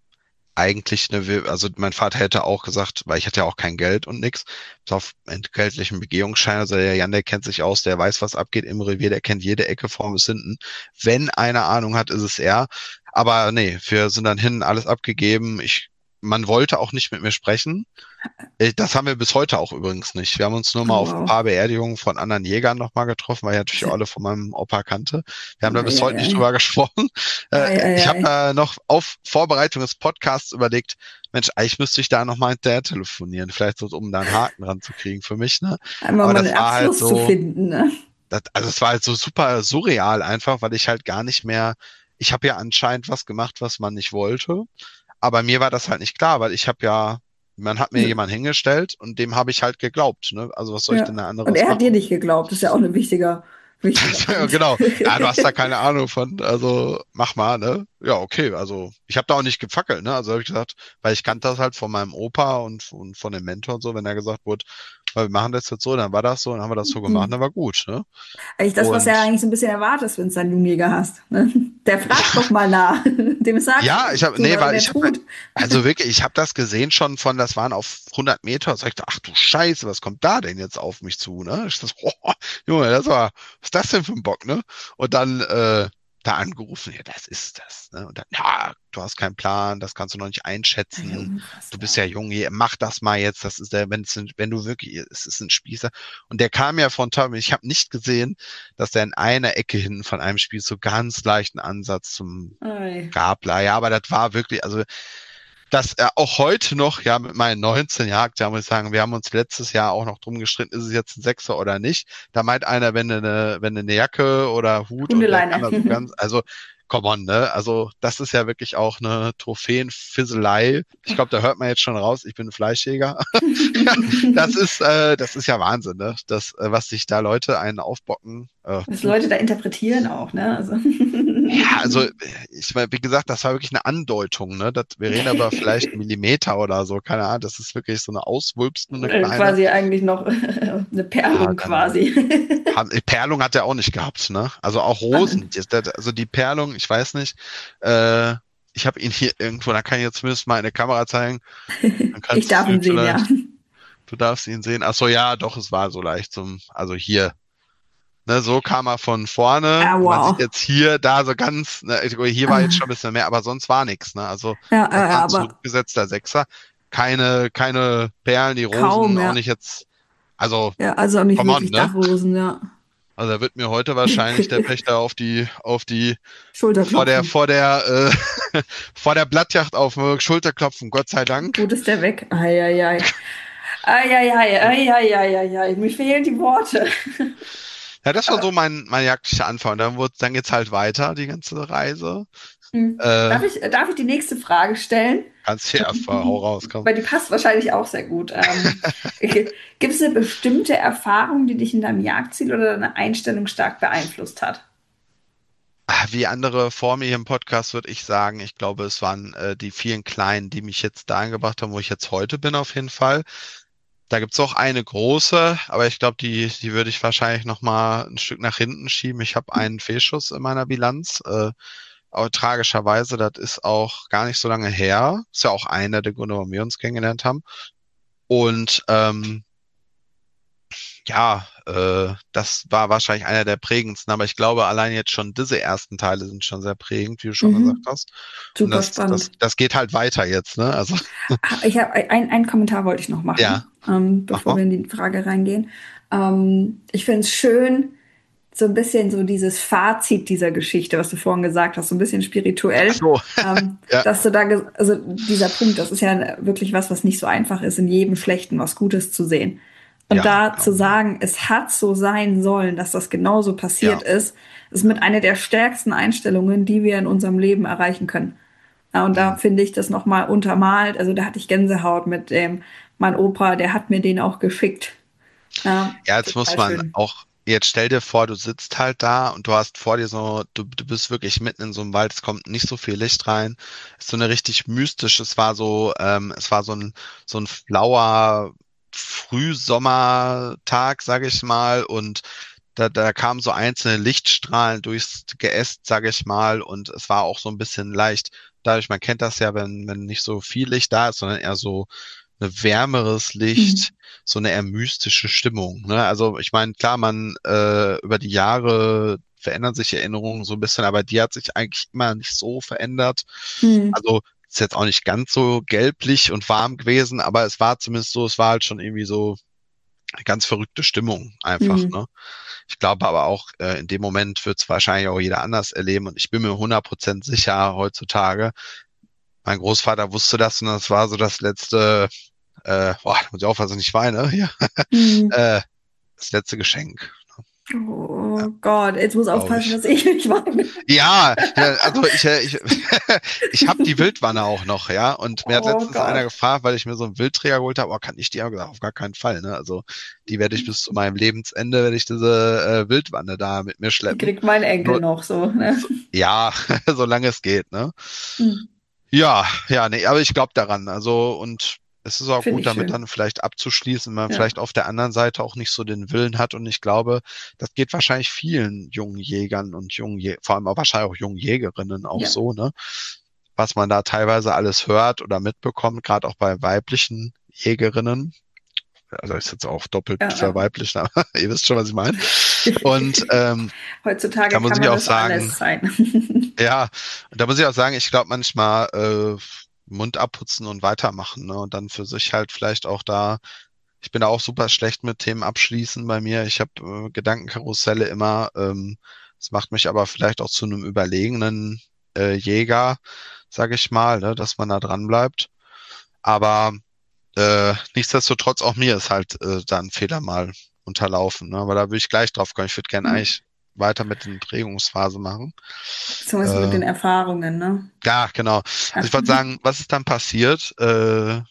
S2: eigentlich eine, also mein Vater hätte auch gesagt, weil ich hatte ja auch kein Geld und nix, bis auf entgeltlichen Begehungsschein, also der Jan, der kennt sich aus, der weiß, was abgeht im Revier, der kennt jede Ecke vorn bis hinten. Wenn einer Ahnung hat, ist es er. Aber nee, wir sind dann hin, alles abgegeben. Ich, man wollte auch nicht mit mir sprechen. Äh, Das haben wir bis heute auch übrigens nicht. Wir haben uns nur mal
S1: Oh,
S2: auf ein
S1: wow.
S2: paar Beerdigungen von anderen Jägern nochmal getroffen, weil ich natürlich auch
S1: Sehr-
S2: alle von meinem Opa kannte. Wir haben da bis
S1: Ei, ei,
S2: heute nicht
S1: ei.
S2: drüber gesprochen. Äh,
S1: Ei, ei,
S2: Ich habe
S1: ei.
S2: äh, noch auf Vorbereitung des Podcasts überlegt, Mensch, eigentlich müsste ich da nochmal hinterher telefonieren, vielleicht so, um da einen Haken dran zu kriegen für mich, ne?
S1: Einmal
S2: Aber
S1: mal einen
S2: das war halt
S1: Abschluss zu
S2: so,
S1: finden, ne?
S2: das, also es war halt so super surreal einfach, weil ich halt gar nicht mehr, ich habe ja anscheinend was gemacht, was man nicht wollte. Aber mir war das halt nicht klar, weil ich habe ja, man hat mir jemanden hingestellt und dem habe ich halt geglaubt, ne? Also was soll ich denn
S1: Ja.
S2: da
S1: Und
S2: anderes
S1: er hat dir
S2: machen?
S1: nicht geglaubt. Das ist ja auch ein wichtiger, wichtiger
S2: Ja,
S1: Punkt.
S2: genau. Ja, du hast da keine Ahnung von, also mach mal, ne? Ja, okay, also ich habe da auch nicht gefackelt, ne? Also habe ich gesagt, weil ich kannte das halt von meinem Opa und, und von dem Mentor und so, wenn er gesagt wurde, wir machen das jetzt so, dann war das so, dann haben wir das so gemacht, dann war gut, ne?
S1: Eigentlich das, was du ja
S2: Und
S1: eigentlich so ein bisschen erwartest, wenn du einen Jungjäger hast. Ne? Der fragt doch mal nach. Dem sagst
S2: ja, ich habe,
S1: du
S2: nee,
S1: was und
S2: weil
S1: der
S2: ich habe,
S1: tut.
S2: also wirklich, ich habe das gesehen schon von, das waren auf hundert Meter, so ich dachte, ach du Scheiße, was kommt da denn jetzt auf mich zu, ne? Ich dachte, oh, Junge, das war, was ist das denn für ein Bock, ne? Und dann, äh, da angerufen, ja, das ist das, ne? Und dann, ja, du hast keinen Plan, das kannst du noch nicht
S1: Ey,
S2: einschätzen, du bist
S1: unfassbar.
S2: ja jung, hier, mach das mal jetzt, das ist der, wenn es, wenn du wirklich, es ist ein Spießer. Und der kam ja von Tom, ich habe nicht gesehen, dass der in einer Ecke hinten von einem Spiel so ganz leichten Ansatz zum
S1: Ei.
S2: Gabler, ja, aber das war wirklich, also das äh, auch heute noch, ja, mit meinen neunzehn Jahren, da muss ich sagen, wir haben uns letztes Jahr auch noch drum gestritten, ist es jetzt ein Sechser oder nicht. Da meint einer, wenn du eine, wenn du eine Jacke oder Hut und der kann
S1: Hundeleine.
S2: da so ganz, also come on, ne? Also das ist ja wirklich auch eine Trophäenfisselei. Ich glaube, da hört man jetzt schon raus, ich bin Fleischjäger. Das ist, äh, das ist ja Wahnsinn, ne? Das, äh, was sich da Leute einen aufbocken. Äh,
S1: Was
S2: puh.
S1: Leute da interpretieren auch, ne? Also.
S2: Ja, also ich meine, wie gesagt, das war wirklich eine Andeutung, ne? Das, wir reden aber vielleicht einen Millimeter oder so, keine Ahnung. Das ist wirklich so eine Auswulpste, eine
S1: Äh,
S2: kleine.
S1: quasi eigentlich noch eine
S2: Ja,
S1: Perlung
S2: dann
S1: quasi.
S2: haben, Perlung hat er auch nicht gehabt, ne? Also auch
S1: Ah,
S2: Rosen. Das, das, also die Perlung, ich weiß nicht. Äh, ich habe ihn hier irgendwo, da kann ich jetzt zumindest mal in der Kamera zeigen. Dann
S1: ich
S2: kannst
S1: darf
S2: du ihn
S1: ihn sehen, ja.
S2: vielleicht, du darfst ihn sehen. Ach so, ja, doch, es war so leicht zum, also hier. Ne, so kam er von vorne.
S1: Ah,
S2: Und man sieht
S1: wow.
S2: jetzt hier, da so ganz, ne, hier war jetzt schon ein
S1: Ah,
S2: bisschen mehr, aber sonst war nichts. Ne? Also
S1: ja,
S2: das
S1: äh,
S2: war ein
S1: aber
S2: zurückgesetzter Sechser. Keine, keine Perlen, die
S1: kaum,
S2: Rosen, auch
S1: ja.
S2: nicht jetzt. Also,
S1: Ja, also auch nicht
S2: come on,
S1: wirklich
S2: ne?
S1: Dachrosen, ja.
S2: Also da wird mir heute wahrscheinlich der Pächter auf die, auf die, vor der,
S1: Schulterklopfen.
S2: vor der, äh, vor der Blattjacht auf die Schulter klopfen, Gott sei Dank.
S1: Gut ist der weg. Eieiei. Eieiei, eieiei, eieiei. Mir fehlen die Worte.
S2: Ja, das war
S1: Aber,
S2: so mein, mein jagdlicher Anfang. Dann wurde, dann geht's halt weiter, die ganze Reise.
S1: hm,
S2: Äh,
S1: darf ich, darf ich die nächste Frage stellen?
S2: kannst hier erstmal, hau raus, komm.
S1: Weil die passt wahrscheinlich auch sehr gut. Ähm, gibt es eine bestimmte Erfahrung, die dich in deinem Jagdziel oder deine Einstellung stark beeinflusst hat?
S2: Ah, wie andere vor mir hier im Podcast würde ich sagen, ich glaube, es waren äh, die vielen Kleinen, die mich jetzt dahin gebracht haben, wo ich jetzt heute bin, auf jeden Fall. Da gibt's auch eine große, aber ich glaube, die, die würde ich wahrscheinlich noch mal ein Stück nach hinten schieben. Ich habe einen Fehlschuss in meiner Bilanz. Äh, aber tragischerweise, das ist auch gar nicht so lange her. Ist ja auch einer der Gründe, warum wir uns kennengelernt haben. Und ähm, ja, äh, das war wahrscheinlich einer der prägendsten, aber ich glaube, allein jetzt schon diese ersten Teile sind schon sehr prägend, wie du schon gesagt
S1: Mhm.
S2: hast. Und
S1: Super
S2: das, das,
S1: spannend.
S2: das geht halt weiter jetzt, ne? Also,
S1: Ah, ich habe ein, einen Kommentar wollte ich noch
S2: ja,
S1: machen, ähm,
S2: mach
S1: bevor
S2: mal.
S1: wir in die Frage reingehen. Ähm, ich finde es schön, so ein bisschen so dieses Fazit dieser Geschichte, was du vorhin gesagt hast, so ein bisschen
S2: Ach
S1: spirituell,
S2: so,
S1: ähm,
S2: ja,
S1: dass du da, ge- also dieser Punkt, das ist ja wirklich was, was nicht so einfach ist, in jedem Schlechten was Gutes zu sehen. Und
S2: ja,
S1: da zu
S2: genau.
S1: sagen, es hat so sein sollen, dass das genauso
S2: Ja,
S1: passiert ist, ist
S2: ja.
S1: mit einer der stärksten Einstellungen, die wir in unserem Leben erreichen können. Ja, und da
S2: Mhm.
S1: finde ich das nochmal untermalt. Also da hatte ich Gänsehaut mit dem, mein Opa, der hat mir den auch geschickt. Ja,
S2: Ja, jetzt muss
S1: total
S2: man
S1: schön.
S2: auch, jetzt stell dir vor, du sitzt halt da und du hast vor dir so, du, du bist wirklich mitten in so einem Wald, es kommt nicht so viel Licht rein. Es ist so eine richtig mystisch, es war so, ähm, es war so ein, so ein flauer Frühsommertag, sage ich mal, und da, da kamen so einzelne Lichtstrahlen durchs Geäst, sage ich mal, und es war auch so ein bisschen leicht dadurch, man kennt das ja, wenn, wenn nicht so viel Licht da ist, sondern eher so ein wärmeres
S1: Hm.
S2: Licht, so eine eher mystische Stimmung. Ne? Also ich meine, klar, man äh, über die Jahre verändern sich Erinnerungen so ein bisschen, aber die hat sich eigentlich immer nicht so verändert.
S1: Hm.
S2: Also ist jetzt auch nicht ganz so gelblich und warm gewesen, aber es war zumindest so, es war halt schon irgendwie so eine ganz verrückte Stimmung einfach,
S1: Hm.
S2: ne? Ich glaube aber auch, äh, in dem Moment wird es wahrscheinlich auch jeder anders erleben und ich bin mir hundert Prozent sicher heutzutage, mein Großvater wusste das und das war so das letzte, äh, boah, da muss ich aufpassen, dass ich nicht weine, hier,
S1: Hm.
S2: äh, das letzte Geschenk,
S1: Oh Gott, jetzt muss
S2: glaube
S1: aufpassen,
S2: ich.
S1: dass ich nicht weine.
S2: Ja, ja, also ich, äh, ich, ich habe die Wildwanne auch noch, ja, und mir hat
S1: Oh
S2: letztens einer
S1: Gott.
S2: gefragt, weil ich mir so einen Wildträger geholt habe, oh, kann ich die? Ich hab gesagt, auf gar keinen Fall, ne? Also die werde ich bis zu meinem Lebensende, werde ich diese äh, Wildwanne da mit mir
S1: Die
S2: schleppen.
S1: kriegt mein Enkel
S2: Nur,
S1: noch so, ne?
S2: so, ja, solange es geht, ne?
S1: Hm.
S2: Ja, ja, nee, aber ich glaube daran. Also, und es ist auch
S1: Finde
S2: gut,
S1: ich
S2: damit
S1: schön.
S2: dann vielleicht abzuschließen, wenn man
S1: Ja.
S2: vielleicht auf der anderen Seite auch nicht so den Willen hat. Und ich glaube, das geht wahrscheinlich vielen jungen Jägern und jungen, Jä vor allem auch wahrscheinlich auch jungen Jägerinnen auch
S1: Ja.
S2: so, ne? Was man da teilweise alles hört oder mitbekommt, gerade auch bei weiblichen Jägerinnen. Also ist jetzt auch doppelt
S1: Ja, ja.
S2: verweiblichen, aber ihr wisst schon, was ich meine. Und ähm, da
S1: Heutzutage
S2: muss
S1: kann
S2: ich
S1: man
S2: auch
S1: das
S2: sagen,
S1: alles sein.
S2: ja, und da muss ich auch sagen, ich glaube manchmal äh, Mund abputzen und weitermachen, ne? Und dann für sich halt vielleicht auch da, ich bin da auch super schlecht mit Themen abschließen bei mir. Ich habe äh, Gedankenkarusselle immer. Ähm, das macht mich aber vielleicht auch zu einem überlegenen äh, Jäger, sage ich mal, ne? Dass man da dran bleibt. Aber äh, nichtsdestotrotz auch mir ist halt äh, da ein Fehler mal unterlaufen, ne? Aber da würde ich gleich drauf kommen. Ich würde gerne
S1: Hm.
S2: eigentlich weiter mit den Prägungsphase machen.
S1: Zumindest mit
S2: Äh,
S1: den Erfahrungen, ne?
S2: Ja, genau. Also
S1: Ja.
S2: ich wollte sagen, was ist dann passiert? Äh,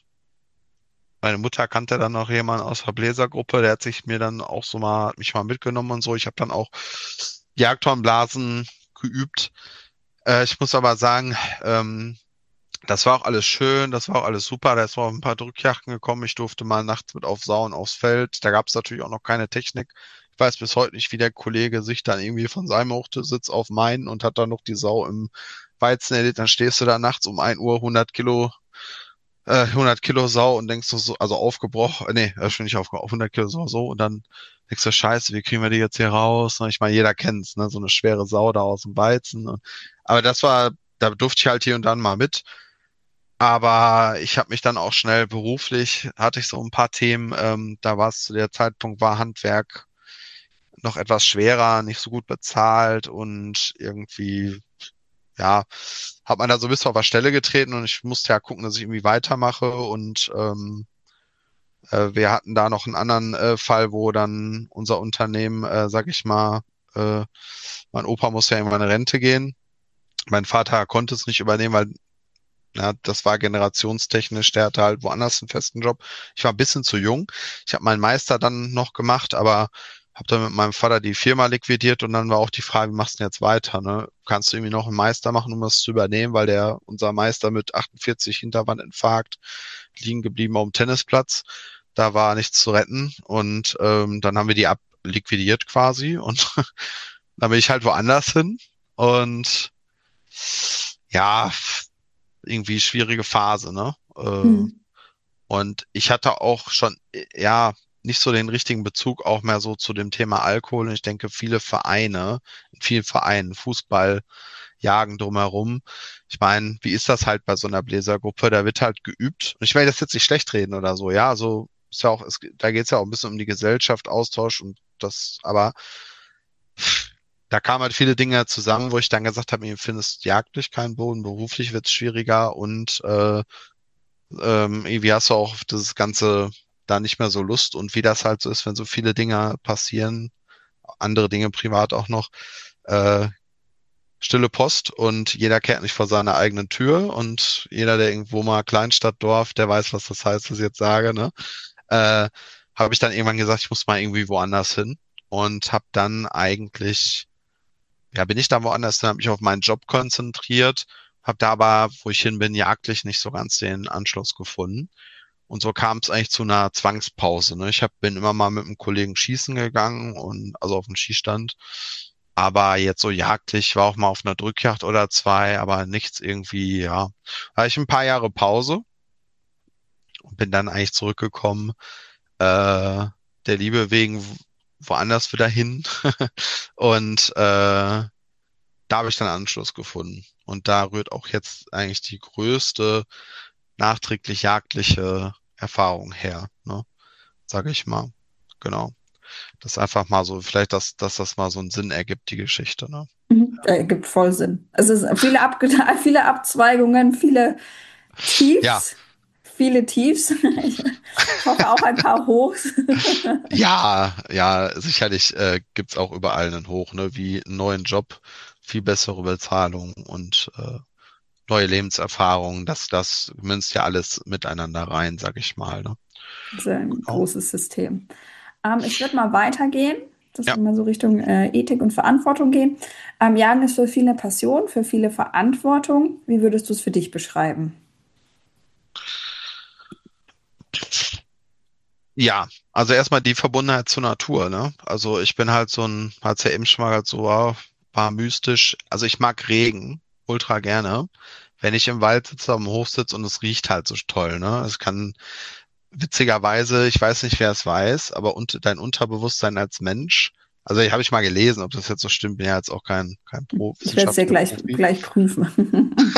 S2: meine Mutter kannte dann noch jemanden aus der Bläsergruppe, der hat sich mir dann auch so mal, hat mich mal mitgenommen und so. Ich habe dann auch Jagdhornblasen geübt. Äh, ich muss aber sagen, ähm, das war auch alles schön, das war auch alles super. Da ist auch ein paar Drückjachten gekommen. Ich durfte mal nachts mit aufsauen aufs Feld. Da gab es natürlich auch noch keine Technik. Ich weiß bis heute nicht, wie der Kollege sich dann irgendwie von seinem Hochsitz auf meinen und hat dann noch die Sau im Weizen erledigt. Dann stehst du da nachts um ein Uhr hundert Kilo, äh, hundert Kilo Sau und denkst du so, also aufgebrochen, äh, nee, äh, schon nicht aufgebrochen, hundert Kilo Sau so und dann denkst du, Scheiße, wie kriegen wir die jetzt hier raus? Ne? Ich meine, jeder kennt's, ne? So eine schwere Sau da aus dem Weizen. Und, aber das war, da durfte ich halt hier und dann mal mit. Aber ich habe mich dann auch schnell beruflich, hatte ich so ein paar Themen, ähm, da war es zu der Zeitpunkt, war Handwerk noch etwas schwerer, nicht so gut bezahlt und irgendwie, ja, hat man da so ein bisschen auf der Stelle getreten und ich musste ja gucken, dass ich irgendwie weitermache und ähm, äh, wir hatten da noch einen anderen äh, Fall, wo dann unser Unternehmen, äh, sag ich mal, äh, mein Opa musste ja irgendwann in Rente gehen. Mein Vater konnte es nicht übernehmen, weil ja, das war generationstechnisch, der hatte halt woanders einen festen Job. Ich war ein bisschen zu jung. Ich habe meinen Meister dann noch gemacht, aber habe dann mit meinem Vater die Firma liquidiert und dann war auch die Frage, wie machst du denn jetzt weiter? Ne? Kannst du irgendwie noch einen Meister machen, um das zu übernehmen, weil der unser Meister mit achtundvierzig Hinterwandinfarkt liegen geblieben auf dem Tennisplatz. Da war nichts zu retten und ähm, dann haben wir die abliquidiert quasi und dann bin ich halt woanders hin und ja, irgendwie schwierige Phase, ne? Äh,
S1: Hm.
S2: und ich hatte auch schon, äh, ja, nicht so den richtigen Bezug auch mehr so zu dem Thema Alkohol. Und ich denke, viele Vereine, in vielen Vereinen, Fußball, Jagen drumherum. Ich meine, wie ist das halt bei so einer Bläsergruppe? Da wird halt geübt. Und ich will das jetzt nicht schlecht reden oder so, ja, also ist ja auch, es, da geht es ja auch ein bisschen um die Gesellschaft, Austausch und das, aber da kamen halt viele Dinge zusammen, wo ich dann gesagt habe, mir findest jagdlich keinen Boden, beruflich wird es schwieriger und äh, ähm, irgendwie hast du auch auf das Ganze da nicht mehr so Lust und wie das halt so ist, wenn so viele Dinge passieren, andere Dinge privat auch noch, äh, stille Post und jeder kehrt nicht vor seiner eigenen Tür und jeder, der irgendwo mal Kleinstadt, Dorf, der weiß, was das heißt, was ich jetzt sage, ne? Äh, habe ich dann irgendwann gesagt, ich muss mal irgendwie woanders hin und habe dann eigentlich ja, bin ich da woanders, dann habe mich auf meinen Job konzentriert, habe da aber, wo ich hin bin, jagdlich nicht so ganz den Anschluss gefunden. Und so kam es eigentlich zu einer Zwangspause. Ne? Ich hab, bin immer mal mit einem Kollegen schießen gegangen und also auf den Schießstand. Aber jetzt so jagdlich war auch mal auf einer Drückjagd oder zwei, aber nichts irgendwie, ja. Habe ich ein paar Jahre Pause und bin dann eigentlich zurückgekommen, äh, der Liebe wegen woanders wieder hin. Und äh, da habe ich dann Anschluss gefunden. Und da rührt auch jetzt eigentlich die größte nachträglich jagdliche Erfahrung her, ne? Sage ich mal. Genau. Das ist einfach mal so, vielleicht, dass, dass das mal so einen Sinn ergibt, die Geschichte, ne?
S1: Mhm. Ergibt voll Sinn. Also es sind viele Abge viele Abzweigungen, viele
S2: Ja,
S1: Tiefs, viele Tiefs. Ich, ich hoffe auch ein paar Hochs.
S2: ja, ja, sicherlich äh, gibt's auch überall einen Hoch, ne? Wie einen neuen Job, viel bessere Bezahlung und äh, neue Lebenserfahrungen. Das, das münzt ja alles miteinander rein, sag ich mal, ne?
S1: Das ist ein
S2: Genau.
S1: großes System. Ähm, ich würde mal weitergehen, dass
S2: Ja.
S1: wir mal so Richtung äh, Ethik und Verantwortung gehen. Ähm, Jagen ist für viele Passion, für viele Verantwortung. Wie würdest du es für dich beschreiben?
S2: Ja, also erstmal die Verbundenheit zur Natur, ne? Also ich bin halt so ein, hat's ja eben schon mal gesagt, so, wow, war mystisch. Also ich mag Regen ultra gerne. Wenn ich im Wald sitze, am Hof sitze und es riecht halt so toll, ne? Es kann witzigerweise, ich weiß nicht, wer es weiß, aber unter, dein Unterbewusstsein als Mensch, also habe ich mal gelesen, ob das jetzt so stimmt, bin ja jetzt auch kein, kein Pro,
S1: Ich werde es dir
S2: wissenschaftlicher
S1: gleich,
S2: Profi.
S1: gleich prüfen.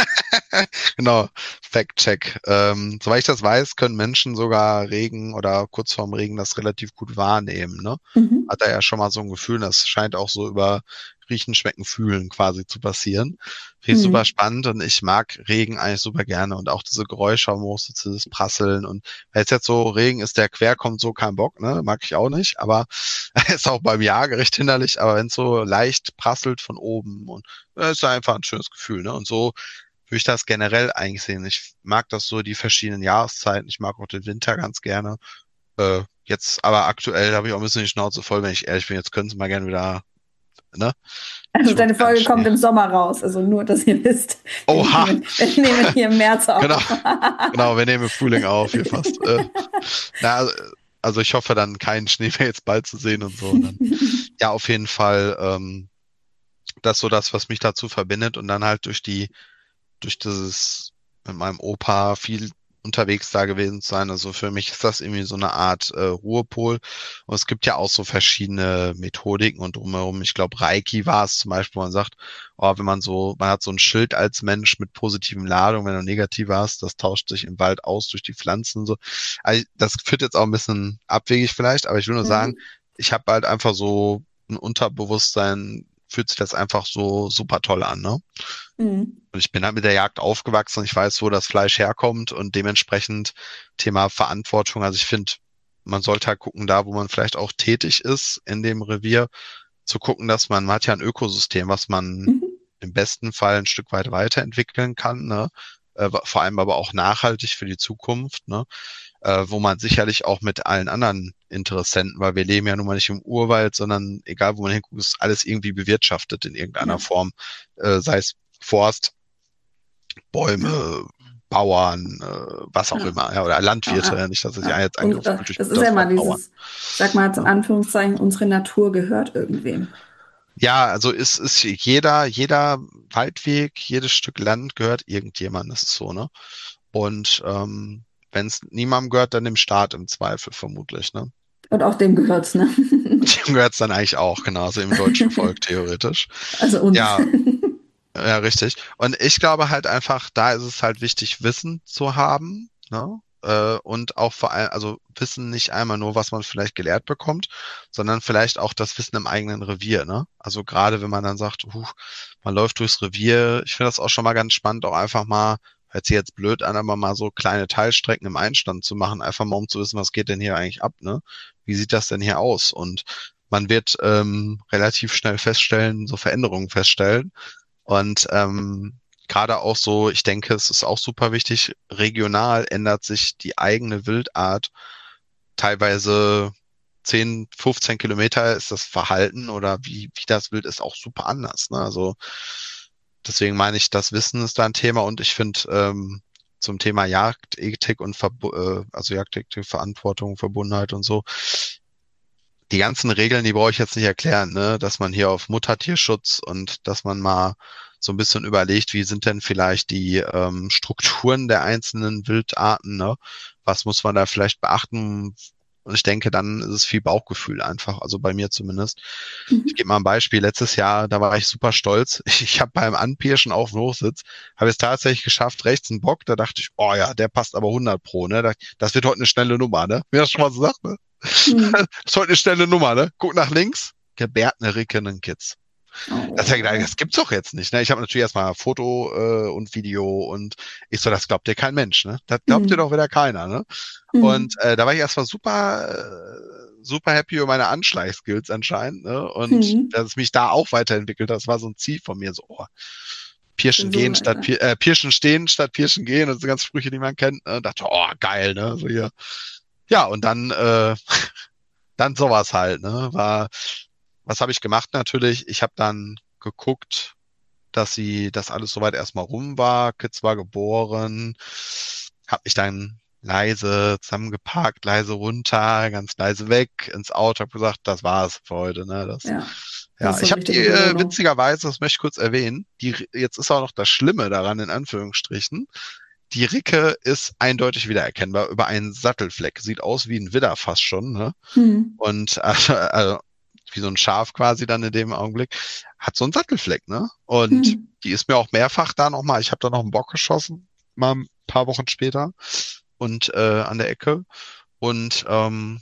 S2: Genau, Fact-Check. Ähm, soweit ich das weiß, können Menschen sogar Regen oder kurz vorm Regen das relativ gut wahrnehmen, ne?
S1: Mhm.
S2: Hat er ja schon mal so ein Gefühl, das scheint auch so über Riechen, Schmecken, Fühlen quasi zu passieren. Finde ich super
S1: Mhm.
S2: spannend und ich mag Regen eigentlich super gerne und auch diese Geräusche am Hoch, so dieses Prasseln und wenn es jetzt so Regen ist, der quer kommt, so kein Bock, ne? Mag ich auch nicht, aber ist auch beim Jagen recht hinderlich, aber wenn es so leicht prasselt von oben und äh, ist einfach ein schönes Gefühl, ne? Und so würde ich das generell eigentlich sehen. Ich mag das so, die verschiedenen Jahreszeiten. Ich mag auch den Winter ganz gerne. Äh, jetzt, aber aktuell habe ich auch ein bisschen die Schnauze voll, wenn ich ehrlich bin. Jetzt können sie mal gerne wieder, ne?
S1: Also
S2: Ich mag
S1: deine
S2: keinen
S1: Folge kommt
S2: Schnee.
S1: im Sommer raus. Also nur, dass ihr wisst, wir
S2: Oha!
S1: nehmen, wir nehmen hier im März
S2: Genau,
S1: auf.
S2: genau, wir nehmen im Frühling auf, hier fast. Äh, na, also ich hoffe dann keinen Schnee mehr jetzt bald zu sehen und so. Und dann, ja, auf jeden Fall, ähm, das ist so das, was mich dazu verbindet und dann halt durch die durch dieses mit meinem Opa viel unterwegs da gewesen zu sein. Also für mich ist das irgendwie so eine Art äh, Ruhepol. Und es gibt ja auch so verschiedene Methodiken und drumherum. Ich glaube, Reiki war es zum Beispiel, wo man sagt, oh, wenn man so, man hat so ein Schild als Mensch mit positiven Ladungen, wenn du negative hast, das tauscht sich im Wald aus durch die Pflanzen und so. Also das führt jetzt auch ein bisschen abwegig vielleicht, aber ich will nur sagen,
S1: Mhm.
S2: ich habe halt einfach so ein Unterbewusstsein, fühlt sich das einfach so super toll an, ne?
S1: Mhm.
S2: Und ich bin halt mit der Jagd aufgewachsen. Ich weiß, wo das Fleisch herkommt und dementsprechend Thema Verantwortung. Also ich finde, man sollte halt gucken, da wo man vielleicht auch tätig ist in dem Revier, zu gucken, dass man, man hat ja ein Ökosystem, was man
S1: Mhm.
S2: im besten Fall ein Stück weit weiterentwickeln kann, ne? Äh, vor allem aber auch nachhaltig für die Zukunft, ne? Äh, wo man sicherlich auch mit allen anderen Interessenten, weil wir leben ja nun mal nicht im Urwald, sondern egal wo man hinguckt, ist alles irgendwie bewirtschaftet in irgendeiner
S1: Ja.
S2: Form, äh, sei es Forst, Bäume, Bauern, äh, was auch
S1: Ja.
S2: immer, ja, oder
S1: Ja,
S2: Landwirte,
S1: ja,
S2: ja, nicht, dass es ja
S1: ja.
S2: jetzt
S1: Und
S2: angegriffen
S1: äh,
S2: wird durch
S1: das ist ja
S2: das
S1: immer
S2: Wort Bauern.
S1: dieses, ich sag mal jetzt in
S2: Ne?
S1: Anführungszeichen, unsere Natur gehört irgendwem.
S2: Ja, also ist, ist jeder, jeder Waldweg, jedes Stück Land gehört irgendjemandem, das ist so, ne? Und ähm, wenn es niemandem gehört, dann dem Staat im Zweifel vermutlich, ne?
S1: Und auch dem gehört's, ne?
S2: Dem gehört es dann eigentlich auch, genauso im deutschen Volk theoretisch.
S1: Also uns.
S2: Ja, ja, richtig. Und ich glaube halt einfach, da ist es halt wichtig, Wissen zu haben, ne? Äh, und auch vor allem, also Wissen nicht einmal nur, was man vielleicht gelehrt bekommt, sondern vielleicht auch das Wissen im eigenen Revier, ne? Also gerade wenn man dann sagt, huh, man läuft durchs Revier, ich finde das auch schon mal ganz spannend, auch einfach mal, hört sich jetzt blöd an, aber mal so kleine Teilstrecken im Einstand zu machen, einfach mal um zu wissen, was geht denn hier eigentlich ab, ne? Wie sieht das denn hier aus? Und man wird ähm, relativ schnell feststellen, so Veränderungen feststellen, und ähm, gerade auch so, ich denke, es ist auch super wichtig, regional ändert sich die eigene Wildart teilweise zehn, fünfzehn Kilometer ist das Verhalten oder wie, wie das Wild ist auch super anders. Ne? Also deswegen meine ich, das Wissen ist da ein Thema und ich finde ähm, zum Thema Jagdethik und Verbu äh, also Jagdethik, Verantwortung, Verbundenheit und so, die ganzen Regeln, die brauche ich jetzt nicht erklären, ne? Dass man hier auf Muttertierschutz und dass man mal so ein bisschen überlegt, wie sind denn vielleicht die ähm, Strukturen der einzelnen Wildarten, ne? Was muss man da vielleicht beachten? Und ich denke, dann ist es viel Bauchgefühl einfach, also bei mir zumindest. Ich
S1: Mhm.
S2: gebe mal ein Beispiel. Letztes Jahr, da war ich super stolz. Ich, ich habe beim Anpirschen auf dem Hochsitz, habe es tatsächlich geschafft, rechts einen Bock. Da dachte ich, oh ja, der passt aber hundert pro, ne? Das, das wird heute eine schnelle Nummer, ne? Wie das schon mal so sagt, ne?
S1: Mhm.
S2: Das ist heute eine schnelle Nummer, ne? Guck nach links, gebärt eine Ricke, einen Kitz. Das, ist ja gedacht,
S1: Oh.
S2: das gibt's doch jetzt nicht, ne? Ich habe natürlich erstmal Foto äh, und Video und ich so, das glaubt dir kein Mensch, ne? Das glaubt dir
S1: Mhm.
S2: doch wieder keiner, ne? Und
S1: Mhm.
S2: äh, da war ich erstmal super, äh, super happy über meine Anschleichskills anscheinend, ne? Und
S1: Mhm.
S2: dass es mich da auch weiterentwickelt, das war so ein Ziel von mir, so, oh, Pirschen
S1: So,
S2: gehen statt
S1: ja.
S2: Pir äh, Pirschen stehen statt Pirschen gehen, und so ganz Sprüche, die man kennt, ne? Und dachte, oh, geil, ne? So hier. Ja, und dann, äh, dann sowas halt, ne? War, was habe ich gemacht natürlich? Ich habe dann geguckt, dass sie, dass alles soweit erstmal rum war. Kids war geboren, hab mich dann leise zusammengepackt, leise runter, ganz leise weg ins Auto, hab gesagt, das war's für heute, ne? Das,
S1: Ja. Das
S2: ja,
S1: ist so
S2: ich
S1: eine
S2: habe die
S1: richtige
S2: äh,
S1: Belohnung.
S2: witzigerweise, das möchte ich kurz erwähnen, die jetzt ist auch noch das Schlimme daran in Anführungsstrichen. Die Ricke ist eindeutig wiedererkennbar über einen Sattelfleck. Sieht aus wie ein Widder fast schon, ne?
S1: Mhm.
S2: Und äh, also wie so ein Schaf quasi dann in dem Augenblick, hat so einen Sattelfleck, ne? Und
S1: Mhm.
S2: die ist mir auch mehrfach da nochmal, ich habe da noch einen Bock geschossen, mal ein paar Wochen später und äh, an der Ecke. Und ähm,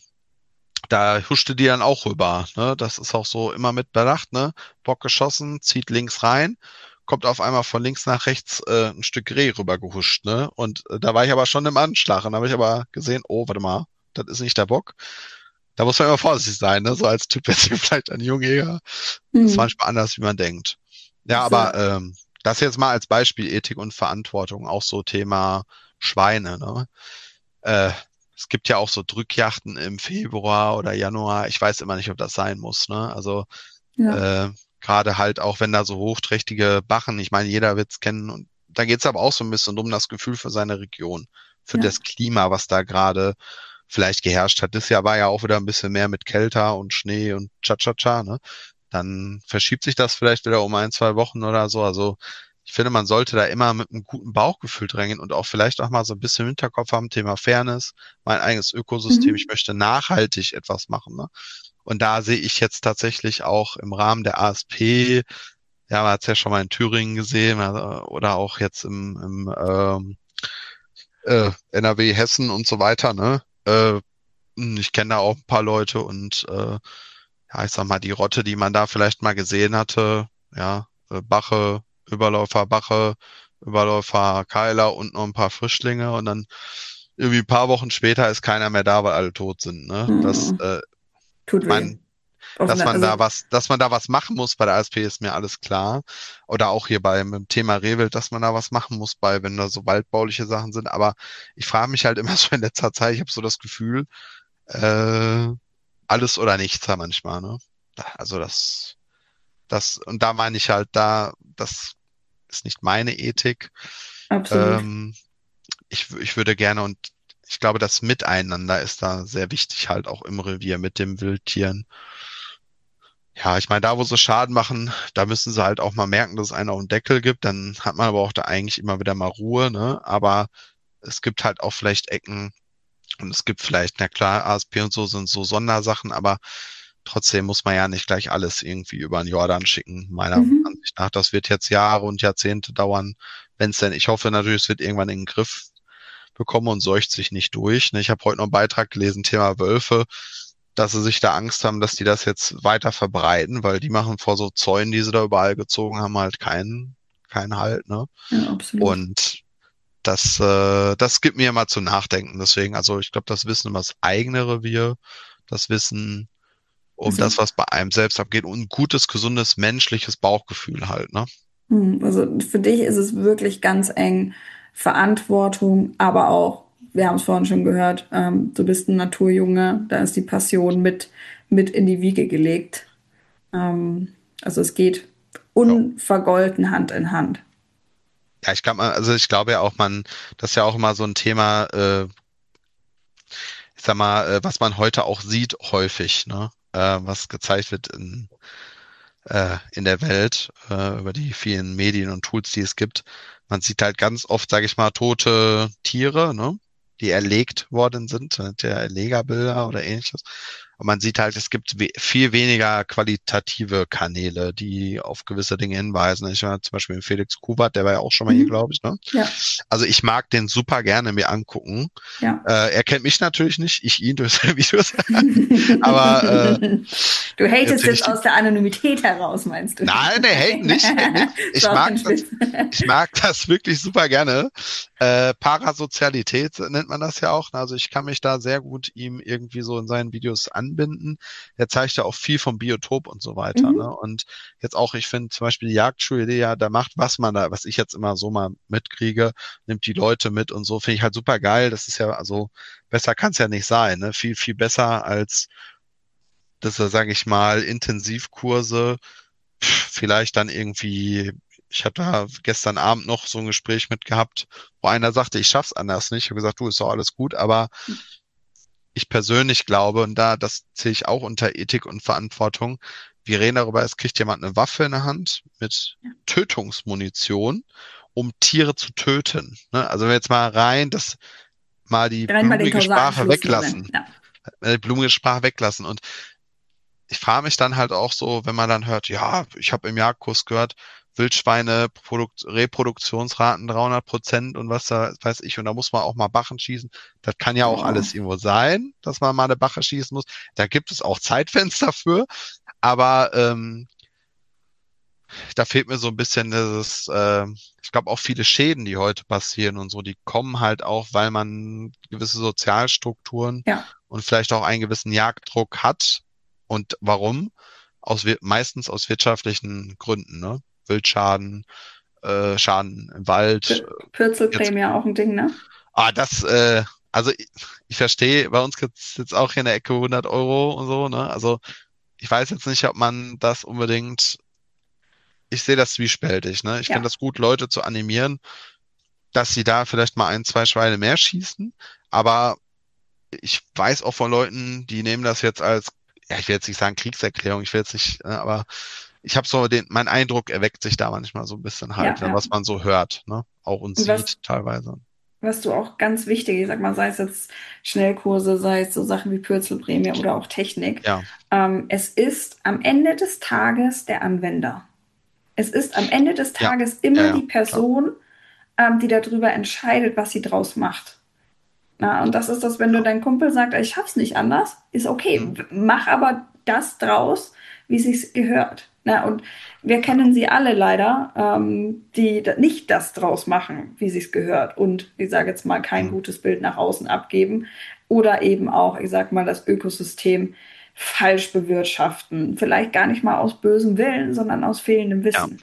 S2: da huschte die dann auch rüber, ne? Das ist auch so immer mit bedacht, ne? Bock geschossen, zieht links rein, kommt auf einmal von links nach rechts äh, ein Stück Reh rüber gehuscht, ne? Und äh, da war ich aber schon im Anschlag und da habe ich aber gesehen, oh, warte mal, das ist nicht der Bock. Da muss man immer vorsichtig sein, ne? So als Typ jetzt hier vielleicht ein Jungjäger. Ist
S1: Mhm.
S2: manchmal anders, wie man denkt. Ja,
S1: So,
S2: aber ähm, das jetzt mal als Beispiel Ethik und Verantwortung, auch so Thema Schweine, ne? Äh, es gibt ja auch so Drückjachten im Februar oder Januar. Ich weiß immer nicht, ob das sein muss, ne? Also
S1: ja,
S2: äh, gerade halt auch, wenn da so hochträchtige Bachen, ich meine, jeder wird's kennen. Und da geht's aber auch so ein bisschen um das Gefühl für seine Region, für
S1: ja.
S2: das Klima, was da gerade vielleicht geherrscht hat. Das Jahr war ja auch wieder ein bisschen mehr mit Kälter und Schnee und Cha-Cha-Cha, ne? Dann verschiebt sich das vielleicht wieder um ein, zwei Wochen oder so. Also ich finde, man sollte da immer mit einem guten Bauchgefühl drängen und auch vielleicht auch mal so ein bisschen im Hinterkopf haben, Thema Fairness, mein eigenes Ökosystem. Ich
S1: Mhm.
S2: möchte nachhaltig etwas machen, ne? Und da sehe ich jetzt tatsächlich auch im Rahmen der A S P, ja, man hat es ja schon mal in Thüringen gesehen, also, oder auch jetzt im, im ähm, äh, N R W, Hessen und so weiter, ne? Äh, ich kenne da auch ein paar Leute und äh, ja, ich sag mal, die Rotte, die man da vielleicht mal gesehen hatte, ja, äh, Bache, Überläufer Bache, Überläufer Keiler und noch ein paar Frischlinge und dann irgendwie ein paar Wochen später ist keiner mehr da, weil alle tot sind, ne? Das,
S1: Mhm.
S2: äh,
S1: Tut
S2: ich
S1: weh.
S2: meine, dass
S1: Offene,
S2: man da
S1: also,
S2: was, dass man da was machen muss bei der A S P ist mir alles klar. Oder auch hier beim Thema Rehwild, dass man da was machen muss bei, wenn da so waldbauliche Sachen sind. Aber ich frage mich halt immer so in letzter Zeit, ich habe so das Gefühl, äh, alles oder nichts ja manchmal, ne? Also das, das, und da meine ich halt, da, das ist nicht meine Ethik.
S1: absolut.
S2: Ähm, ich, ich würde gerne und ich glaube, das Miteinander ist da sehr wichtig, halt auch im Revier mit den Wildtieren. Ja, ich meine, da, wo sie Schaden machen, da müssen sie halt auch mal merken, dass es einen auf den Deckel gibt. Dann hat man aber auch da eigentlich immer wieder mal Ruhe, ne? Aber es gibt halt auch vielleicht Ecken und es gibt vielleicht, na klar, A S P und so sind so Sondersachen, aber trotzdem muss man ja nicht gleich alles irgendwie über den Jordan schicken, meiner
S1: Mhm.
S2: Ansicht nach. Das wird jetzt Jahre und Jahrzehnte dauern, wenn es denn, ich hoffe natürlich, es wird irgendwann in den Griff bekommen und seucht sich nicht durch. Ne? Ich habe heute noch einen Beitrag gelesen, Thema Wölfe, dass sie sich da Angst haben, dass die das jetzt weiter verbreiten, weil die machen vor so Zäunen, die sie da überall gezogen haben, halt keinen, keinen Halt, ne?
S1: Ja, absolut.
S2: Und das, äh, das gibt mir immer zu nachdenken. Deswegen, also ich glaube, das Wissen um das eigene Revier, das Wissen um
S1: Also,
S2: das, was bei einem selbst abgeht und ein gutes, gesundes, menschliches Bauchgefühl halt, ne?
S1: hm, also für dich ist es wirklich ganz eng Verantwortung, aber auch, wir haben es vorhin schon gehört, ähm, du bist ein Naturjunge, da ist die Passion mit, mit in die Wiege gelegt. Ähm, also es geht
S2: Ja.
S1: unvergolten Hand in Hand.
S2: Ja, ich glaube, also ich glaube ja auch, man, das ist ja auch immer so ein Thema, äh, ich sag mal, äh, was man heute auch sieht, häufig, ne? äh, was gezeigt wird in, äh, in der Welt, äh, über die vielen Medien und Tools, die es gibt. Man sieht halt ganz oft, sage ich mal, tote Tiere, ne, die erlegt worden sind, der Erlegerbilder oder ähnliches. Und man sieht halt, es gibt we viel weniger qualitative Kanäle, die auf gewisse Dinge hinweisen. Ich war zum Beispiel mit Felix Kubert, der war ja auch schon mal hier,
S1: Mhm.
S2: glaube ich, ne?
S1: Ja,
S2: Also ich mag den super gerne mir angucken.
S1: ja.
S2: Äh, er kennt mich natürlich nicht, ich ihn durch seine Videos. Aber äh,
S1: Du hatest
S2: erzähle ich
S1: jetzt
S2: die.
S1: aus der Anonymität heraus, meinst du?
S2: Nein, nee, hate nicht, hate nicht.
S1: Das
S2: Ich
S1: war auch
S2: mag
S1: kein
S2: das,
S1: Spitz.
S2: ich mag das wirklich super gerne. Äh, Parasozialität nennt man das ja auch. Also ich kann mich da sehr gut ihm irgendwie so in seinen Videos anbinden. Er zeigt ja auch viel vom Biotop und so weiter. Ne?
S1: Mhm.
S2: Und jetzt auch, ich finde zum Beispiel die Jagdschule, die ja da macht, was man da, was ich jetzt immer so mal mitkriege, nimmt die Leute mit und so, finde ich halt super geil. Das ist ja, also besser kann es ja nicht sein. Ne? Viel, viel besser als das, sage ich mal, Intensivkurse, vielleicht dann irgendwie, ich hatte da gestern Abend noch so ein Gespräch mit gehabt, wo einer sagte, ich schaff's anders nicht. Ich habe gesagt, du, ist doch alles gut, aber ich persönlich glaube, und da, das zähle ich auch unter Ethik und Verantwortung, wir reden darüber, es kriegt jemand eine Waffe in der Hand mit Tötungsmunition, um Tiere zu töten. Ne? Also wenn wir jetzt mal rein, das mal die
S1: Rein mal den
S2: blumige
S1: kausalen
S2: Sprache
S1: Schluss nehmen.
S2: weglassen,
S1: Ja.
S2: äh, blumige Sprache weglassen. Und ich frage mich dann halt auch so, wenn man dann hört, ja, ich habe im Jagdkurs gehört, Wildschweine, Produkt, Reproduktionsraten dreihundert Prozent und was da weiß ich, und da muss man auch mal Bachen schießen. Das kann ja auch
S1: Oh.
S2: alles irgendwo sein, dass man mal eine Bache schießen muss. Da gibt es auch Zeitfenster für, aber ähm, da fehlt mir so ein bisschen dieses, äh, ich glaube auch viele Schäden, die heute passieren und so, die kommen halt auch, weil man gewisse Sozialstrukturen
S1: Ja,
S2: und vielleicht auch einen gewissen Jagddruck hat. Und warum? Aus, wir- meistens aus wirtschaftlichen Gründen, ne? Wildschaden, äh, Schaden im Wald.
S1: Pür-
S2: Jetzt,
S1: Pürzelprämie auch ein Ding, ne?
S2: ah, das, äh, also ich, ich verstehe, bei uns gibt's jetzt auch hier in der Ecke hundert Euro und so, ne? Also ich weiß jetzt nicht, ob man das unbedingt, ich sehe das zwiespältig, ne? Ich finde
S1: Ja,
S2: das gut, Leute zu animieren, dass sie da vielleicht mal ein, zwei Schweine mehr schießen, aber ich weiß auch von Leuten, die nehmen das jetzt als, ja, ich will jetzt nicht sagen Kriegserklärung, ich will jetzt nicht, äh, aber ich habe so den, mein Eindruck erweckt sich da manchmal so ein bisschen
S1: ja,
S2: halt, ne,
S1: ja.
S2: was man so hört, ne, auch und
S1: Und was,
S2: sieht teilweise.
S1: was du auch ganz wichtig, ich sag mal, sei es jetzt Schnellkurse, sei es so Sachen wie Pürzelprämie oder auch Technik,
S2: Ja,
S1: ähm, es ist am Ende des Tages der Anwender. Es ist am Ende des
S2: ja,
S1: Tages
S2: ja,
S1: immer
S2: ja,
S1: die
S2: klar.
S1: Person, ähm, die darüber entscheidet, was sie draus macht. Na, und das ist das, wenn du
S2: Ja.
S1: dein Kumpel sagt, ich schaff's nicht anders, ist okay.
S2: Hm,
S1: Mach aber das draus, wie es sich gehört. Na, und wir
S2: ja,
S1: kennen sie alle leider, ähm, die da- nicht das draus machen, wie sich's gehört. Und ich sage jetzt mal, kein
S2: hm,
S1: gutes Bild nach außen abgeben. Oder eben auch, ich sag mal, das Ökosystem falsch bewirtschaften. Vielleicht gar nicht mal aus bösem Willen, sondern aus fehlendem
S2: ja,
S1: Wissen.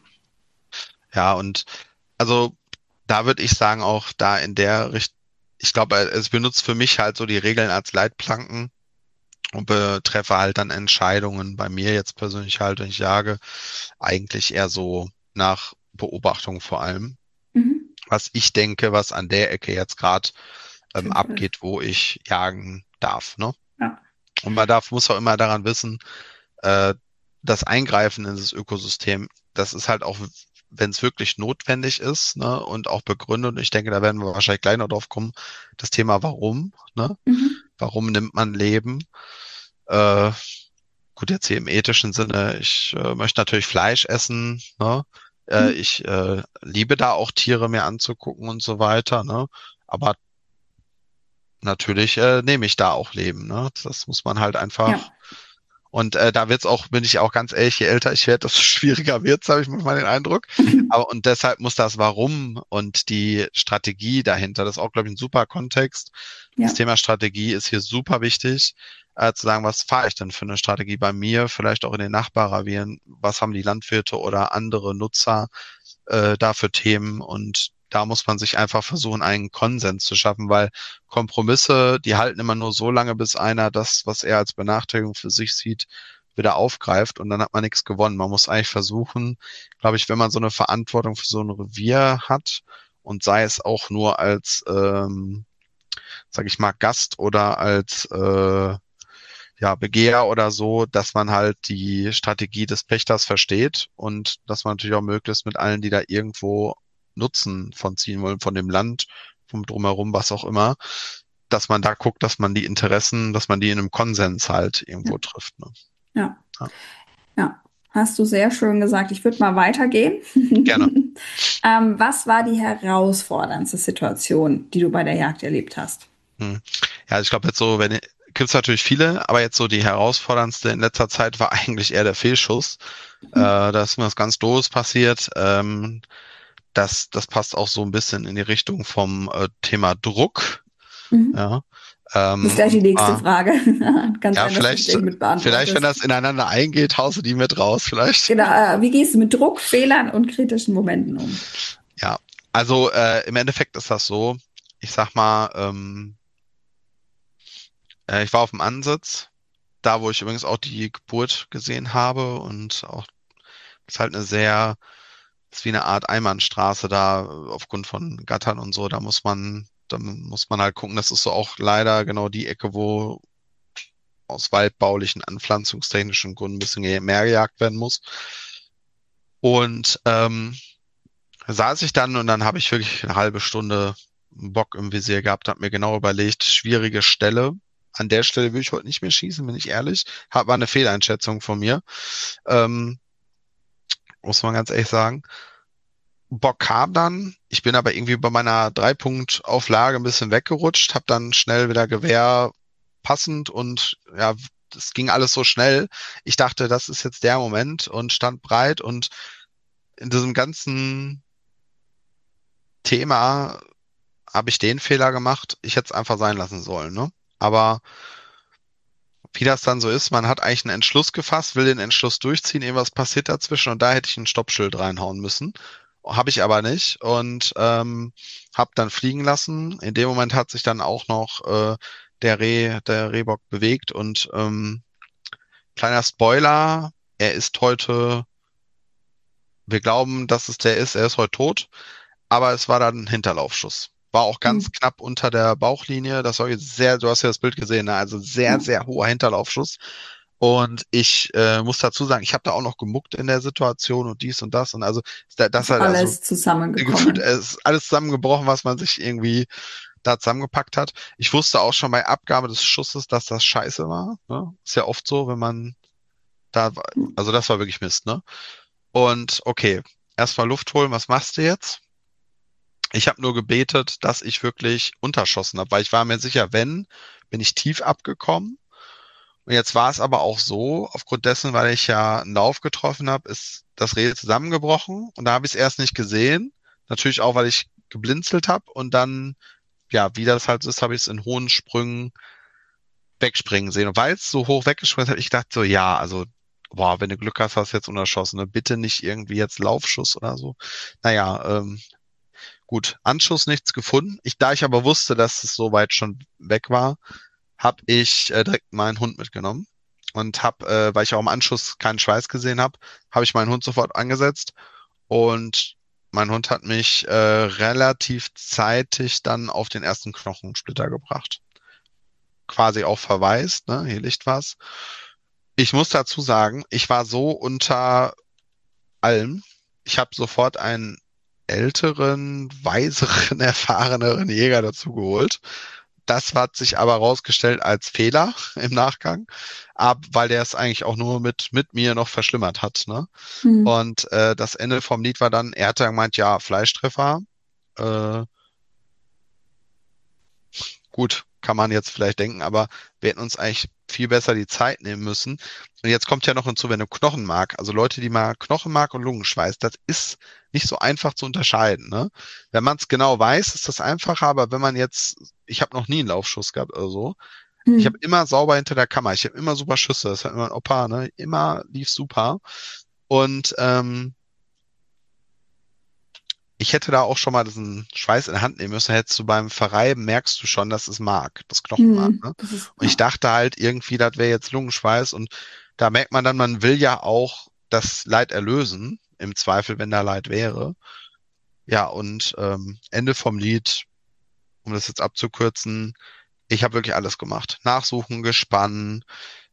S2: ja, und also da würde ich sagen, auch da in der Richtung, ich glaube, es benutzt für mich halt so die Regeln als Leitplanken und betreffe halt dann Entscheidungen bei mir jetzt persönlich halt, wenn ich jage, eigentlich eher so nach Beobachtung vor allem,
S1: Mhm.
S2: was ich denke, was an der Ecke jetzt gerade ähm,
S1: Sinnvoll ist.
S2: abgeht, wo ich jagen darf, ne?
S1: Ja.
S2: Und man darf, muss auch immer daran wissen, äh, das Eingreifen in das Ökosystem, das ist halt auch, wenn es wirklich notwendig ist, ne, und auch begründet, und ich denke, da werden wir wahrscheinlich gleich noch drauf kommen, das Thema Warum, ne?
S1: Mhm.
S2: Warum nimmt man Leben? Äh, gut, jetzt hier im ethischen Sinne, ich äh, möchte natürlich Fleisch essen, ne? Äh,
S1: Mhm.
S2: ich äh, liebe da auch Tiere mir anzugucken und so weiter, ne? Aber natürlich äh, nehme ich da auch Leben, ne? Das muss man halt einfach.
S1: Ja.
S2: Und äh, da wird's auch, bin ich auch ganz ehrlich, je älter ich werde, desto schwieriger wird's, habe ich manchmal den Eindruck. Aber und deshalb muss das Warum und die Strategie dahinter, das ist auch, glaube ich, ein super Kontext. Das
S1: Ja.
S2: Thema Strategie ist hier super wichtig, äh, zu sagen, was fahre ich denn für eine Strategie bei mir, vielleicht auch in den Nachbarrevieren, was haben die Landwirte oder andere Nutzer äh, da für Themen, und da muss man sich einfach versuchen, einen Konsens zu schaffen, weil Kompromisse, die halten immer nur so lange, bis einer das, was er als Benachteiligung für sich sieht, wieder aufgreift, und dann hat man nichts gewonnen. Man muss eigentlich versuchen, glaube ich, wenn man so eine Verantwortung für so ein Revier hat, und sei es auch nur als, ähm, sage ich mal, Gast oder als, äh, ja, Begehr oder so, dass man halt die Strategie des Pächters versteht und dass man natürlich auch möglichst mit allen, die da irgendwo Nutzen von ziehen wollen, von dem Land, vom Drumherum, was auch immer, dass man da guckt, dass man die Interessen, dass man die in einem Konsens halt
S1: Ja,
S2: irgendwo trifft. Ne?
S1: ja,
S2: Ja,
S1: ja. Hast du sehr schön gesagt. Ich würde mal weitergehen.
S2: gerne.
S1: Ähm, was war die herausforderndste Situation, die du bei der Jagd erlebt hast?
S2: Hm. Ja, ich glaube jetzt so, wenn gibt's natürlich viele, aber jetzt so die herausforderndste in letzter Zeit war eigentlich eher der Fehlschuss. Äh, da ist mir was ganz Doofes passiert. Ähm, das, das passt auch so ein bisschen in die Richtung vom äh, Thema Druck.
S1: Mhm.
S2: Ja.
S1: Das ist
S2: Ähm,
S1: gleich die
S2: und
S1: nächste
S2: zwar,
S1: Frage. Kann
S2: ja,
S1: sein, dass du es
S2: vielleicht,
S1: gleich mit
S2: vielleicht, wenn
S1: beantwortest.
S2: das ineinander eingeht, haust du die mit raus, vielleicht.
S1: Genau, äh, wie gehst du mit Druck, Fehlern und kritischen Momenten um?
S2: Ja, also äh, im Endeffekt ist das so, ich sag mal, ähm, äh, ich war auf dem Ansitz, da wo ich übrigens auch die Geburt gesehen habe und auch, das ist halt eine sehr, das ist wie eine Art Einbahnstraße da aufgrund von Gattern und so, da muss man, da muss man halt gucken, das ist so auch leider genau die Ecke, wo aus waldbaulichen, anpflanzungstechnischen Gründen ein bisschen mehr gejagt werden muss. Und ähm, saß ich dann und dann habe ich wirklich eine halbe Stunde einen Bock im Visier gehabt, habe mir genau überlegt, schwierige Stelle. An der Stelle will ich heute nicht mehr schießen, bin ich ehrlich. Hab, war eine Fehleinschätzung von mir, ähm, muss man ganz ehrlich sagen. Bock kam dann, ich bin aber irgendwie bei meiner Drei-Punkt-Auflage ein bisschen weggerutscht, habe dann schnell wieder Gewehr passend und ja, das ging alles so schnell. Ich dachte, das ist jetzt der Moment und stand breit und in diesem ganzen Thema habe ich den Fehler gemacht. Ich hätte es einfach sein lassen sollen, ne? Aber wie das dann so ist, man hat eigentlich einen Entschluss gefasst, will den Entschluss durchziehen, irgendwas passiert dazwischen und da hätte ich ein Stoppschild reinhauen müssen. Habe ich aber nicht und ähm, habe dann fliegen lassen. In dem Moment hat sich dann auch noch äh, der Reh, der Rehbock bewegt und ähm, kleiner Spoiler, er ist heute, wir glauben, dass es der ist, er ist heute tot, aber es war dann ein Hinterlaufschuss. War auch
S1: Hm.
S2: ganz knapp unter der Bauchlinie. Das war jetzt sehr, du hast ja das Bild gesehen, ne? Also sehr,
S1: Ja,
S2: sehr hoher Hinterlaufschuss. Und ich äh, muss dazu sagen, ich habe da auch noch gemuckt in der Situation und dies und das. Und also da- das
S1: ist
S2: halt, also
S1: alles
S2: gefühlt
S1: zusammengekommen.
S2: es ist alles zusammengebrochen, was man sich irgendwie da zusammengepackt hat. Ich wusste auch schon bei Abgabe des Schusses, dass das scheiße war. Ne? Ist ja oft so, wenn man da, also das war wirklich Mist, ne? Und okay, erstmal Luft holen, was machst du jetzt? Ich habe nur gebetet, dass ich wirklich unterschossen habe, weil ich war mir sicher, wenn, bin ich tief abgekommen. Und jetzt war es aber auch so, aufgrund dessen, weil ich ja einen Lauf getroffen habe, ist das Reh zusammengebrochen und da habe ich es erst nicht gesehen. Natürlich auch, weil ich geblinzelt habe und dann, ja, wie das halt so ist, habe ich es in hohen Sprüngen wegspringen sehen. Und weil es so hoch weggesprungen ist, habe ich gedacht so, ja, also, boah, wenn du Glück hast, hast du jetzt unterschossen. Ne? Bitte nicht irgendwie jetzt Laufschuss oder so. Naja, ähm, gut, Anschuss nichts gefunden. Ich, da ich aber wusste, dass es soweit schon weg war, habe ich äh, direkt meinen Hund mitgenommen und habe, äh, weil ich auch im Anschluss keinen Schweiß gesehen habe, habe ich meinen Hund sofort angesetzt und mein Hund hat mich äh, relativ zeitig dann auf den ersten Knochensplitter gebracht. Quasi auch verwaist, ne? Hier liegt was. Ich muss dazu sagen, ich war so unter allem. Ich habe sofort einen älteren, weiseren, erfahreneren Jäger dazu geholt. Das hat sich aber herausgestellt als Fehler im Nachgang, ab, weil der es eigentlich auch nur mit, mit mir noch verschlimmert hat. Ne?
S1: Hm.
S2: Und äh, das Ende vom Lied war dann, er hat dann gemeint, ja, Fleischtreffer. Äh, gut, kann man jetzt vielleicht denken, aber wir hätten uns eigentlich viel besser die Zeit nehmen müssen. Und jetzt kommt ja noch hinzu, wenn du Knochenmark, also Leute, die mal Knochenmark und Lungenschweiß, das ist nicht so einfach zu unterscheiden. Ne? Wenn man es genau weiß, ist das einfacher, aber wenn man jetzt, ich habe noch nie einen Laufschuss gehabt oder so, ich
S1: Hm.
S2: habe immer sauber hinter der Kammer, ich habe immer super Schüsse, das hat mein Opa, ne? Immer lief super. Und ähm, ich hätte da auch schon mal diesen Schweiß in der Hand nehmen müssen, hättest du beim Verreiben merkst du schon, dass es Mark, das Knochenmark,
S1: Hm.
S2: ne?
S1: Das ist,
S2: Und ich
S1: ja.
S2: dachte halt irgendwie, das wäre jetzt Lungenschweiß und da merkt man dann, man will ja auch das Leid erlösen, im Zweifel, wenn da Leid wäre. Ja, und ähm, Ende vom Lied, um das jetzt abzukürzen, ich habe wirklich alles gemacht. Nachsuchen, Gespann,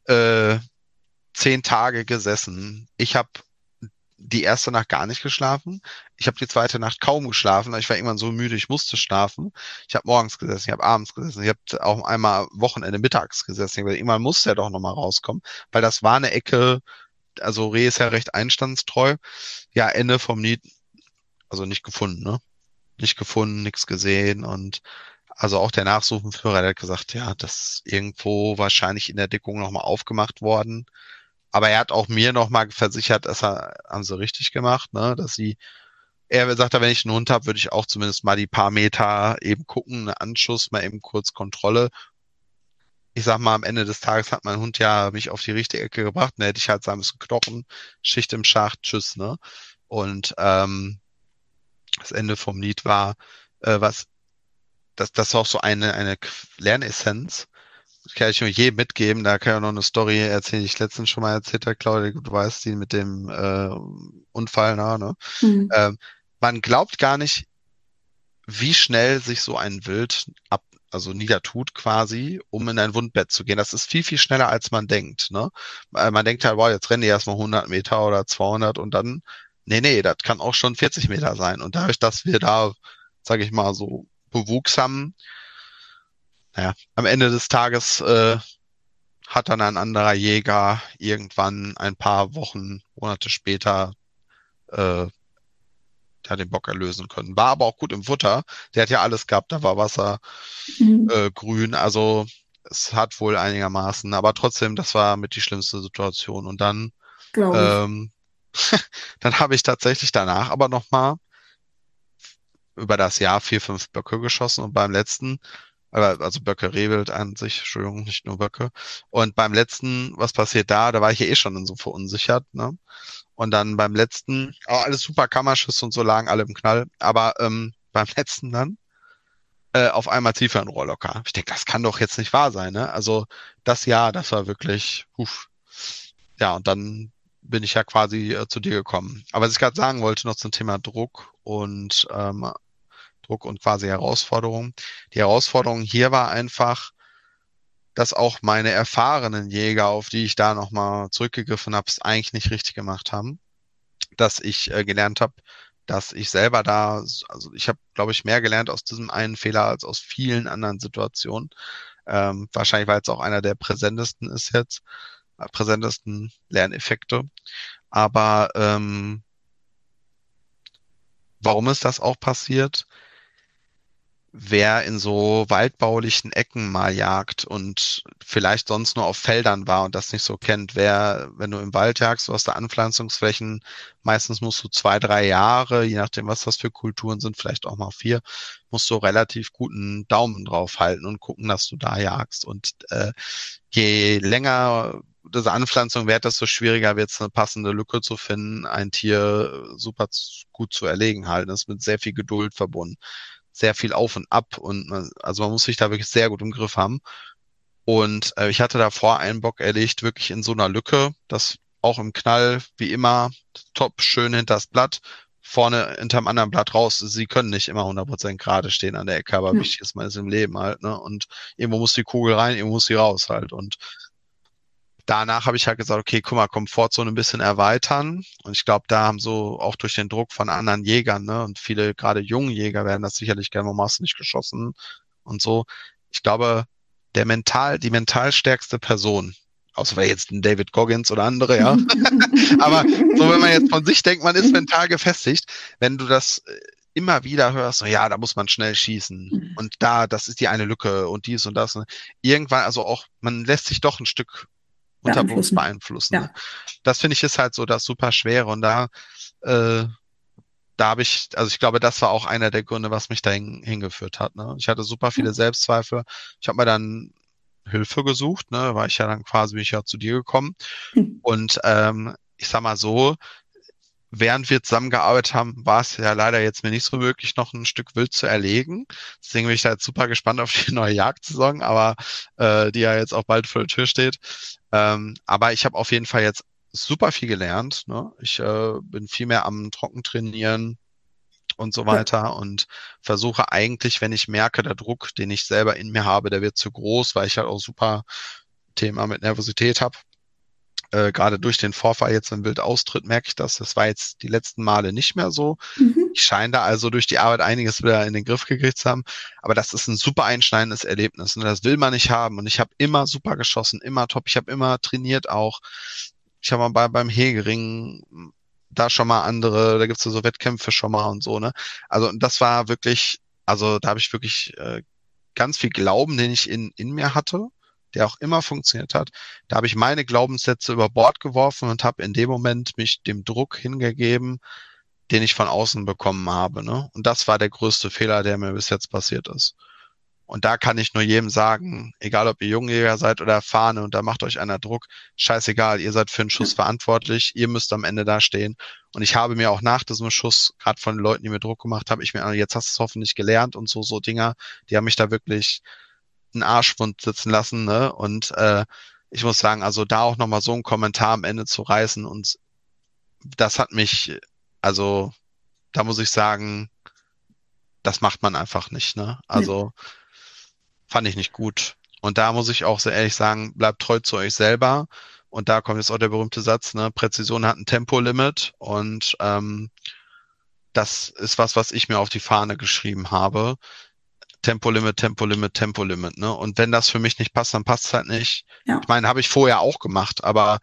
S2: äh, zehn Tage gesessen. Ich habe die erste Nacht gar nicht geschlafen. Ich habe die zweite Nacht kaum geschlafen, weil ich war irgendwann so müde, ich musste schlafen. Ich habe morgens gesessen, ich habe abends gesessen, ich habe auch einmal Wochenende mittags gesessen, weil irgendwann musste er doch nochmal rauskommen, weil das war eine Ecke, also Reh ist ja recht einstandstreu. Ja, Ende vom Lied, also nicht gefunden, ne? Nicht gefunden, nichts gesehen und also auch der Nachsuchenführer, der hat gesagt, ja, das ist irgendwo wahrscheinlich in der Dickung nochmal aufgemacht worden. Aber er hat auch mir nochmal versichert, dass er, haben sie richtig gemacht, ne, dass sie, er sagt, wenn ich einen Hund habe, würde ich auch zumindest mal die paar Meter eben gucken, einen Anschuss, mal eben kurz Kontrolle. Ich sag mal, am Ende des Tages hat mein Hund ja mich auf die richtige Ecke gebracht, dann hätte ich halt sagen müssen, Knochen, Schicht im Schacht, tschüss, ne. Und ähm, das Ende vom Lied war, äh, was, das, das war auch so eine, eine Lernessenz. Das kann ich nur jedem mitgeben. Da kann ich auch noch eine Story erzählen, die ich letztens schon mal erzählt habe, Claudia, du weißt die mit dem äh, Unfall, na, ne?
S1: Mhm.
S2: Ähm, man glaubt gar nicht, wie schnell sich so ein Wild ab, also niedertut quasi, um in ein Wundbett zu gehen. Das ist viel, viel schneller, als man denkt, ne? Weil man denkt halt, wow, jetzt rennen die erstmal hundert Meter oder zweihundert und dann, nee, nee, das kann auch schon vierzig Meter sein. Und dadurch, dass wir da, sage ich mal, so Bewuchs haben, naja, am Ende des Tages äh, hat dann ein anderer Jäger irgendwann ein paar Wochen, Monate später äh, ja, den Bock erlösen können. War aber auch gut im Futter. Der hat ja alles gehabt. Da war Wasser,
S1: Mhm.
S2: äh, grün. Also es hat wohl einigermaßen. Aber trotzdem, das war mit die schlimmste Situation. Und dann,
S1: Glaube ich.
S2: ähm, dann habe ich tatsächlich danach aber nochmal über das Jahr vier, fünf Böcke geschossen. Und beim letzten, äh, also Böcke Rehwild an sich, Entschuldigung, nicht nur Böcke. Und beim letzten, was passiert da? Da war ich ja eh schon so verunsichert, ne? Und dann beim letzten, oh, alles super Kammerschüsse und so lagen alle im Knall. Aber ähm, beim letzten dann äh, auf einmal Zielfernrohrlocker. Ich denke, das kann doch jetzt nicht wahr sein, ne? Also das Jahr, das war wirklich, uff. Ja, und dann bin ich ja quasi äh, zu dir gekommen. Aber was ich gerade sagen wollte, noch zum Thema Druck und ähm, Druck und quasi Herausforderung. Die Herausforderung hier war einfach, dass auch meine erfahrenen Jäger, auf die ich da nochmal zurückgegriffen habe, es eigentlich nicht richtig gemacht haben. Dass ich äh, gelernt habe, dass ich selber da, also ich habe, glaube ich, mehr gelernt aus diesem einen Fehler als aus vielen anderen Situationen. Ähm, wahrscheinlich, weil es auch einer der präsentesten ist jetzt, äh, präsentesten Lerneffekte. Aber ähm, warum ist das auch passiert? Wer in so waldbaulichen Ecken mal jagt und vielleicht sonst nur auf Feldern war und das nicht so kennt, wer, wenn du im Wald jagst, du hast da Anpflanzungsflächen, meistens musst du zwei, drei Jahre, je nachdem, was das für Kulturen sind, vielleicht auch mal vier, musst du relativ guten Daumen drauf halten und gucken, dass du da jagst. Und äh, je länger diese Anpflanzung währt, desto schwieriger wird es, eine passende Lücke zu finden, ein Tier super z- gut zu erlegen halten. Das ist mit sehr viel Geduld verbunden, sehr viel auf und ab und man, also man muss sich da wirklich sehr gut im Griff haben. Und äh, ich hatte davor einen Bock erlegt, wirklich in so einer Lücke, das auch im Knall, wie immer, top, schön hinters Blatt, vorne hinterm anderen Blatt raus. Sie können nicht immer hundert Prozent gerade stehen an der Ecke, aber
S1: Ja.
S2: wichtig ist, man ist im Leben halt, ne? Und irgendwo muss die Kugel rein, irgendwo muss sie raus halt. Und danach habe ich halt gesagt, okay, guck mal, Komfortzone ein bisschen erweitern. Und ich glaube, da haben so auch durch den Druck von anderen Jägern, ne, und viele gerade jungen Jäger werden das sicherlich gerne, warum hast du nicht geschossen und so. Ich glaube, der mental, die mental stärkste Person, außer wer jetzt ein David Goggins oder andere, ja. Aber so, wenn man jetzt von sich denkt, man ist mental gefestigt, wenn du das äh, immer wieder hörst, so, ja, da muss man schnell schießen. Und da, das ist die eine Lücke und dies und das. Ne? Irgendwann, also auch, man lässt sich doch ein Stück unterbewusst
S1: Beeinflussen.
S2: beeinflussen. Ne?
S1: Ja.
S2: Das finde ich ist halt so das super Schwere und da, äh, da habe ich, also ich glaube, das war auch einer der Gründe, was mich dahin hingeführt hat. Ne? Ich hatte super
S1: Ja.
S2: viele Selbstzweifel. Ich habe mir dann Hilfe gesucht, ne, war ich ja dann quasi bin ich ja zu dir gekommen
S1: Hm.
S2: und ähm, ich sag mal so, während wir zusammengearbeitet haben, war es ja leider jetzt mir nicht so möglich, noch ein Stück Wild zu erlegen. Deswegen bin ich da jetzt super gespannt auf die neue Jagdsaison, aber äh, die ja jetzt auch bald vor der Tür steht. Ähm, aber ich habe auf jeden Fall jetzt super viel gelernt. Ne? Ich äh, bin viel mehr am Trockentrainieren und so
S1: Ja.
S2: weiter und versuche eigentlich, wenn ich merke, der Druck, den ich selber in mir habe, der wird zu groß, weil ich halt auch super Thema mit Nervosität habe. Äh, gerade durch den Vorfall jetzt, wenn Wild austritt, merke ich das. Das war jetzt die letzten Male nicht mehr so.
S1: Mhm.
S2: Ich scheine da also durch die Arbeit einiges wieder in den Griff gekriegt zu haben. Aber das ist ein super einschneidendes Erlebnis. Und das will man nicht haben. Und ich habe immer super geschossen, immer top. Ich habe immer trainiert auch. Ich habe mal bei, beim Hegering da schon mal andere, da gibt's so Wettkämpfe schon mal und so, ne? Also und das war wirklich, also da habe ich wirklich äh, ganz viel Glauben, den ich in, in mir hatte, der auch immer funktioniert hat. Da habe ich meine Glaubenssätze über Bord geworfen und habe in dem Moment mich dem Druck hingegeben, den ich von außen bekommen habe, ne? Und das war der größte Fehler, der mir bis jetzt passiert ist. Und da kann ich nur jedem sagen, egal ob ihr Jungjäger seid oder Erfahrene und da macht euch einer Druck, scheißegal, ihr seid für einen Schuss verantwortlich, ihr müsst am Ende da stehen. Und ich habe mir auch nach diesem Schuss, gerade von den Leuten, die mir Druck gemacht haben, ich mir, jetzt hast du es hoffentlich gelernt und so, so Dinger, die haben mich da wirklich einen Arschwund sitzen lassen, ne? Und äh, ich muss sagen, also da auch nochmal so einen Kommentar am Ende zu reißen und das hat mich, also da muss ich sagen, das macht man einfach nicht, ne?
S1: Nee.
S2: Also fand ich nicht gut. Und da muss ich auch sehr ehrlich sagen, bleibt treu zu euch selber. Und da kommt jetzt auch der berühmte Satz, ne? Präzision hat ein Tempolimit. Und ähm, das ist was, was ich mir auf die Fahne geschrieben habe. Tempolimit, Tempolimit, Tempolimit, ne? Und wenn das für mich nicht passt, dann passt es halt nicht.
S1: Ja.
S2: Ich meine, habe ich vorher auch gemacht, aber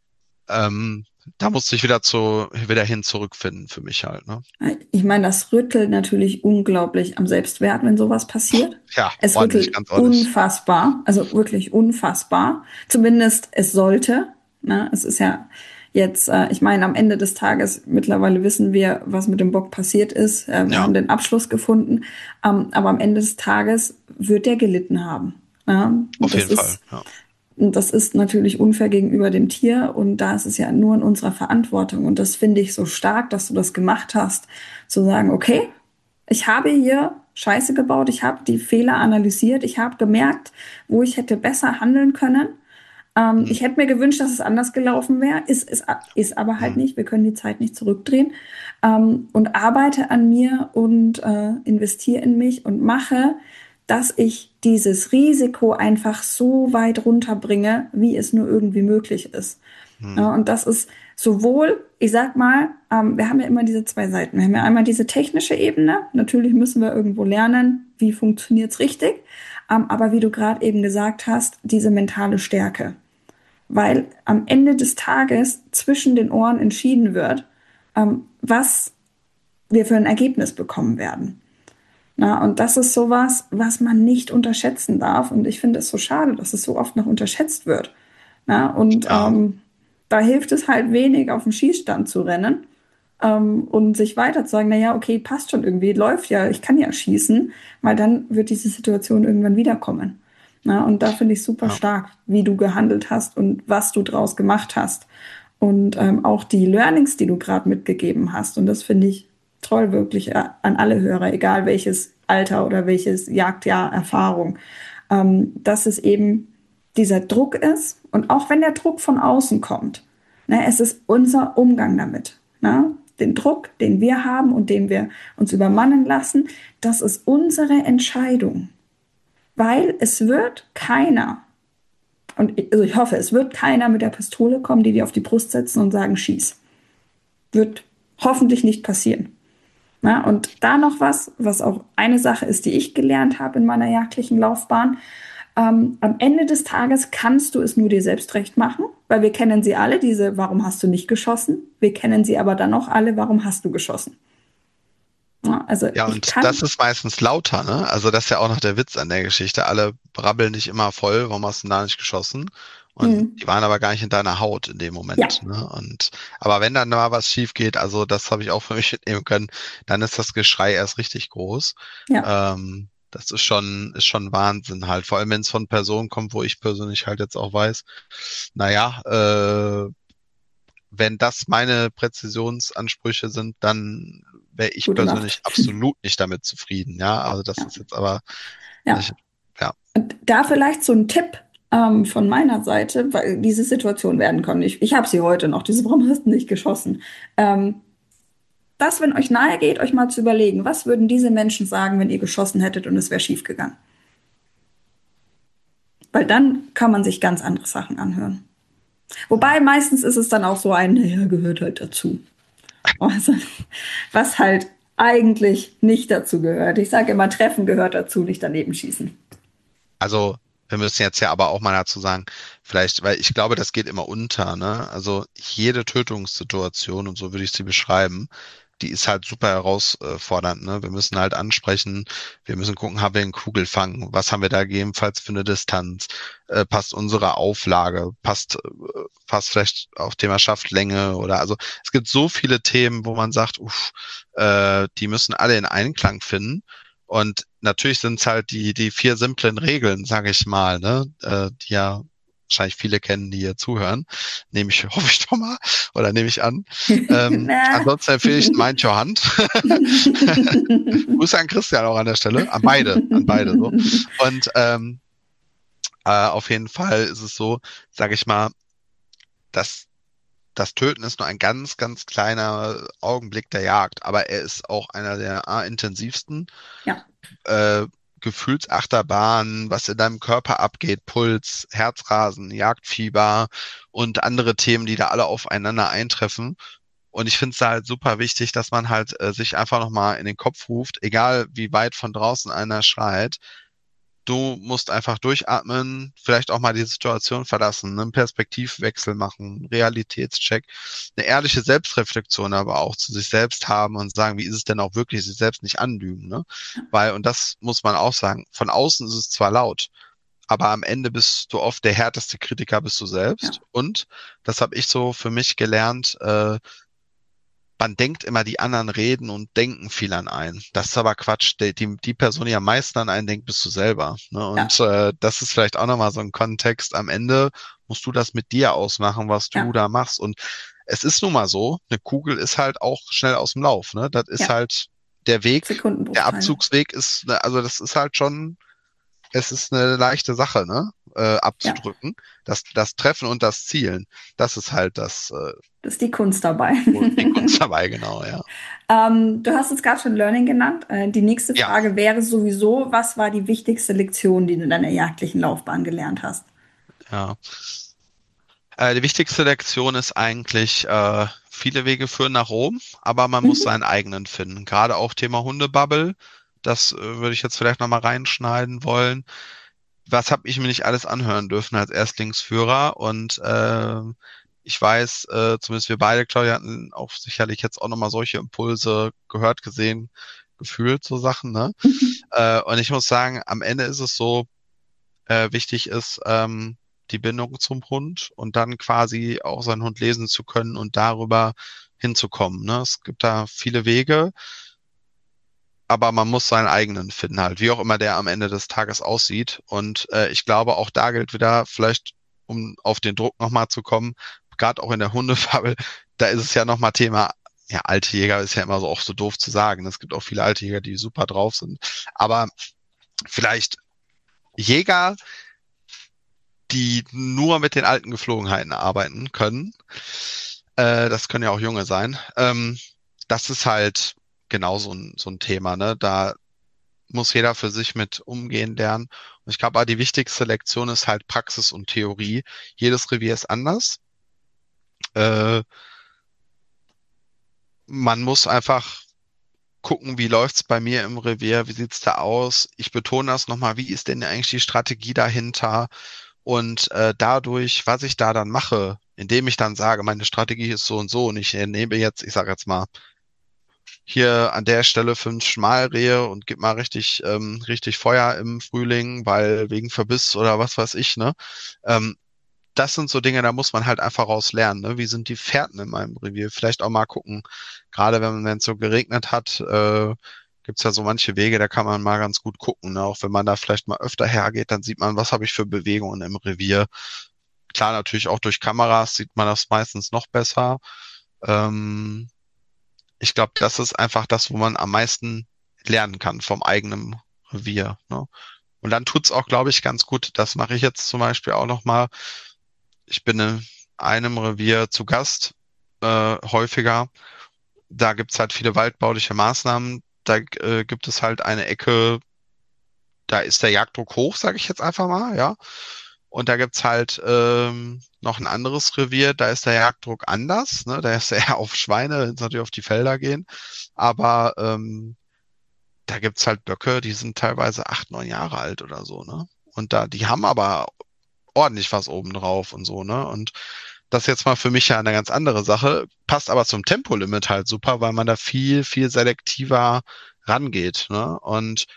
S2: ähm, da musste ich wieder zu, wieder hin zurückfinden für mich halt, ne?
S1: Ich meine, das rüttelt natürlich unglaublich am Selbstwert, wenn sowas passiert.
S2: Ja,
S1: Es
S2: ordentlich,
S1: rüttelt
S2: ganz ordentlich.
S1: unfassbar, also wirklich unfassbar. Zumindest es sollte. Ne? Es ist ja jetzt, äh, ich meine, am Ende des Tages, mittlerweile wissen wir, was mit dem Bock passiert ist. Äh, wir
S2: Ja,
S1: haben den Abschluss gefunden. Ähm, aber am Ende des Tages wird der gelitten haben. Ne? Und
S2: auf
S1: das
S2: jeden Fall.
S1: ist
S2: Ja.
S1: Und das ist natürlich unfair gegenüber dem Tier und da ist es ja nur in unserer Verantwortung. Und das finde ich so stark, dass du das gemacht hast, zu sagen, okay, ich habe hier Scheiße gebaut, ich habe die Fehler analysiert, ich habe gemerkt, wo ich hätte besser handeln können. Ähm,
S2: Hm,
S1: ich hätte mir gewünscht, dass es anders gelaufen wäre, ist, ist, ist aber halt
S2: hm,
S1: nicht. Wir können die Zeit nicht zurückdrehen. Ähm, und arbeite an mir und äh, investiere in mich und mache, dass ich dieses Risiko einfach so weit runterbringe, wie es nur irgendwie möglich ist.
S2: hm,
S1: Ja, und das ist sowohl, ich sag mal, ähm, wir haben ja immer diese zwei Seiten. Wir haben ja einmal diese technische Ebene. Natürlich müssen wir irgendwo lernen, wie funktioniert's richtig. Ähm, aber wie du gerade eben gesagt hast, diese mentale Stärke. Weil am Ende des Tages zwischen den Ohren entschieden wird, ähm, was wir für ein Ergebnis bekommen werden. Na, und das ist sowas, was man nicht unterschätzen darf. Und ich finde es so schade, dass es so oft noch unterschätzt wird. Na, und
S2: ja,
S1: ähm, da hilft es halt wenig, auf den Schießstand zu rennen ähm, und sich weiter zu sagen, na ja, okay, passt schon irgendwie, läuft ja, ich kann ja schießen, weil dann wird diese Situation irgendwann wiederkommen. Na, und da finde ich super
S2: ja,
S1: stark, wie du gehandelt hast und was du draus gemacht hast. Und ähm, auch die Learnings, die du gerade mitgegeben hast. Und das finde ich toll, wirklich äh, an alle Hörer, egal welches Alter oder welches Jagdjahr Erfahrung, ähm, dass es eben dieser Druck ist. Und auch wenn der Druck von außen kommt, ne, es ist unser Umgang damit. Ne? Den Druck, den wir haben und den wir uns übermannen lassen, das ist unsere Entscheidung. Weil es wird keiner, und ich, also ich hoffe, es wird keiner mit der Pistole kommen, die dir auf die Brust setzen und sagen, schieß. Wird hoffentlich nicht passieren. Na, und da noch was, was auch eine Sache ist, die ich gelernt habe in meiner jagdlichen Laufbahn. Ähm, am Ende des Tages kannst du es nur dir selbst recht machen, weil wir kennen sie alle, diese, warum hast du nicht geschossen? Wir kennen sie aber dann auch alle, warum hast du geschossen? Ja, also
S2: ja,
S1: ich
S2: und das
S1: kann,
S2: ist meistens lauter, ne? Also das ist ja auch noch der Witz an der Geschichte. Alle brabbeln dich immer voll, warum hast du denn da nicht geschossen? Und
S1: hm,
S2: die waren aber gar nicht in deiner Haut in dem
S1: ja,
S2: Moment, ne? Und aber wenn dann mal was schief geht, also das habe ich auch für mich mitnehmen können, dann ist das Geschrei erst richtig groß.
S1: ja,
S2: Ähm, das ist schon, ist schon Wahnsinn halt. Vor allem, wenn es von Personen kommt, wo ich persönlich halt jetzt auch weiß, naja, äh, wenn das meine Präzisionsansprüche sind, dann wäre ich
S1: gute Nacht.
S2: persönlich absolut nicht damit zufrieden. Ja, also das
S1: Ja,
S2: ist jetzt aber,
S1: ja.
S2: ich, ja,
S1: Und da vielleicht so ein Tipp ähm, von meiner Seite, weil diese Situation werden kann. Ich, ich habe sie heute noch, diese, warum hast du nicht geschossen? Ähm, das, wenn euch nahe geht, euch mal zu überlegen, was würden diese Menschen sagen, wenn ihr geschossen hättet und es wäre schief gegangen? Weil dann kann man sich ganz andere Sachen anhören. Wobei meistens ist es dann auch so ein, naja, gehört halt dazu. Also, was halt eigentlich nicht dazu gehört. Ich sage immer, Treffen gehört dazu, nicht daneben schießen.
S2: Also wir müssen jetzt ja aber auch mal dazu sagen, vielleicht, weil ich glaube, das geht immer unter, ne? Also jede Tötungssituation, und so würde ich sie beschreiben, die ist halt super herausfordernd, ne? Wir müssen halt ansprechen, wir müssen gucken, haben wir einen Kugelfang, was haben wir da gegebenenfalls für eine Distanz, äh, passt unsere Auflage, passt, äh, passt vielleicht auch Thema Schaftlänge oder also es gibt so viele Themen, wo man sagt, uff, äh, die müssen alle in Einklang finden. Und natürlich sind es halt die, die vier simplen Regeln, sage ich mal, ne, äh, die ja wahrscheinlich viele kennen, die hier zuhören. Nehme ich, hoffe ich doch mal, oder nehme ich an. Ähm,
S1: Na.
S2: ansonsten empfehle ich Mind Your Hand. Grüße an Christian auch an der Stelle, an beide, an beide so. Und ähm, äh, auf jeden Fall ist es so, sage ich mal, dass das Töten ist nur ein ganz, ganz kleiner Augenblick der Jagd, aber er ist auch einer der ah, intensivsten.
S1: Ja,
S2: Äh, Gefühlsachterbahn, was in deinem Körper abgeht, Puls, Herzrasen, Jagdfieber und andere Themen, die da alle aufeinander eintreffen. Und ich finde es da halt super wichtig, dass man halt äh, sich einfach nochmal in den Kopf ruft, egal wie weit von draußen einer schreit, du musst einfach durchatmen, vielleicht auch mal die Situation verlassen, einen Perspektivwechsel machen, einen Realitätscheck, eine ehrliche Selbstreflexion aber auch zu sich selbst haben und sagen, wie ist es denn auch wirklich, sich selbst nicht anlügen, ne? Weil, und das muss man auch sagen, von außen ist es zwar laut, aber am Ende bist du oft der härteste Kritiker, bist du
S1: ja,
S2: selbst. Und das habe ich so für mich gelernt, äh, man denkt immer, die anderen reden und denken viel an einen. Das ist aber Quatsch. Die, die, die Person, die am meisten an einen denkt, bist du selber. Ne?
S1: ja,
S2: Und äh, das ist vielleicht auch nochmal so ein Kontext. Am Ende musst du das mit dir ausmachen, was du
S1: ja,
S2: da machst. Und es ist nun mal so, eine Kugel ist halt auch schnell aus dem Lauf. Ne? Das ist
S1: ja.
S2: halt der Weg, der
S1: Sekundenbruchteile.
S2: Abzugsweg ist, ne, also das ist halt schon, es ist eine leichte Sache, ne? Äh,
S1: Ja,
S2: abzudrücken. Das, das Treffen und das Zielen, das ist halt das, äh,
S1: das ist die Kunst dabei.
S2: wo die Kunst dabei, genau, ja.
S1: Ähm, du hast jetzt gerade schon Learning genannt. Äh, die nächste
S2: Ja,
S1: Frage wäre sowieso, was war die wichtigste Lektion, die du in deiner jagdlichen Laufbahn gelernt hast?
S2: ja. Äh, die wichtigste Lektion ist eigentlich, äh, viele Wege führen nach Rom, aber man muss
S1: Mhm.
S2: seinen eigenen finden. Gerade auch Thema Hundebubble, das äh, würde ich jetzt vielleicht nochmal reinschneiden wollen. Was habe ich mir nicht alles anhören dürfen als Erstlingsführer? Und äh, ich weiß, äh, zumindest wir beide, Claudia, hatten auch sicherlich jetzt auch nochmal solche Impulse gehört, gesehen, gefühlt, so Sachen, ne? Äh, und ich muss sagen, am Ende ist es so, äh, wichtig ist, ähm, die Bindung zum Hund und dann quasi auch seinen Hund lesen zu können und darüber hinzukommen. Ne? Es gibt da viele Wege, aber man muss seinen eigenen finden halt, wie auch immer der am Ende des Tages aussieht. Und äh, ich glaube, auch da gilt wieder, vielleicht um auf den Druck nochmal zu kommen, gerade auch in der Hundefabel, da ist es ja nochmal Thema, ja, alte Jäger ist ja immer so auch so doof zu sagen. Es gibt auch viele alte Jäger, die super drauf sind. Aber vielleicht Jäger, die nur mit den alten Geflogenheiten arbeiten können. Äh, das können ja auch junge sein. Ähm, das ist halt genau so ein, so ein Thema, ne? Da muss jeder für sich mit umgehen lernen. Und ich glaube, die wichtigste Lektion ist halt Praxis und Theorie. Jedes Revier ist anders. Äh, man muss einfach gucken, wie läuft's bei mir im Revier, wie sieht's da aus? Ich betone das nochmal, wie ist denn eigentlich die Strategie dahinter? Und äh, dadurch, was ich da dann mache, indem ich dann sage, meine Strategie ist so und so und ich nehme jetzt, ich sage jetzt mal, hier an der Stelle fünf Schmalrehe und gib mal richtig, ähm, richtig Feuer im Frühling, weil wegen Verbiss oder was weiß ich, ne? Ähm, das sind so Dinge, da muss man halt einfach raus lernen, ne? Wie sind die Fährten in meinem Revier? Vielleicht auch mal gucken, gerade wenn wenn es so geregnet hat, äh, gibt's ja so manche Wege, da kann man mal ganz gut gucken, ne? Auch wenn man da vielleicht mal öfter hergeht, dann sieht man, was habe ich für Bewegungen im Revier. Klar, natürlich auch durch Kameras sieht man das meistens noch besser. Ähm, ich glaube, das ist einfach das, wo man am meisten lernen kann vom eigenen Revier, ne? Und dann tut's auch, glaube ich, ganz gut. Das mache ich jetzt zum Beispiel auch noch mal. Ich bin in einem Revier zu Gast, äh, häufiger. Da gibt's halt viele waldbauliche Maßnahmen. Da äh, gibt es halt eine Ecke, da ist der Jagddruck hoch, sage ich jetzt einfach mal, ja. Und da gibt's halt ähm, noch ein anderes Revier, da ist der Jagddruck anders, ne? Da ist eher auf Schweine, jetzt natürlich auf die Felder gehen. Aber ähm, da gibt's halt Böcke, die sind teilweise acht, neun Jahre alt oder so, ne? Und da, die haben aber ordentlich was oben drauf und so, ne? Und das ist jetzt mal für mich ja eine ganz andere Sache, passt aber zum Tempolimit halt super, weil man da viel, viel selektiver rangeht, ne? Und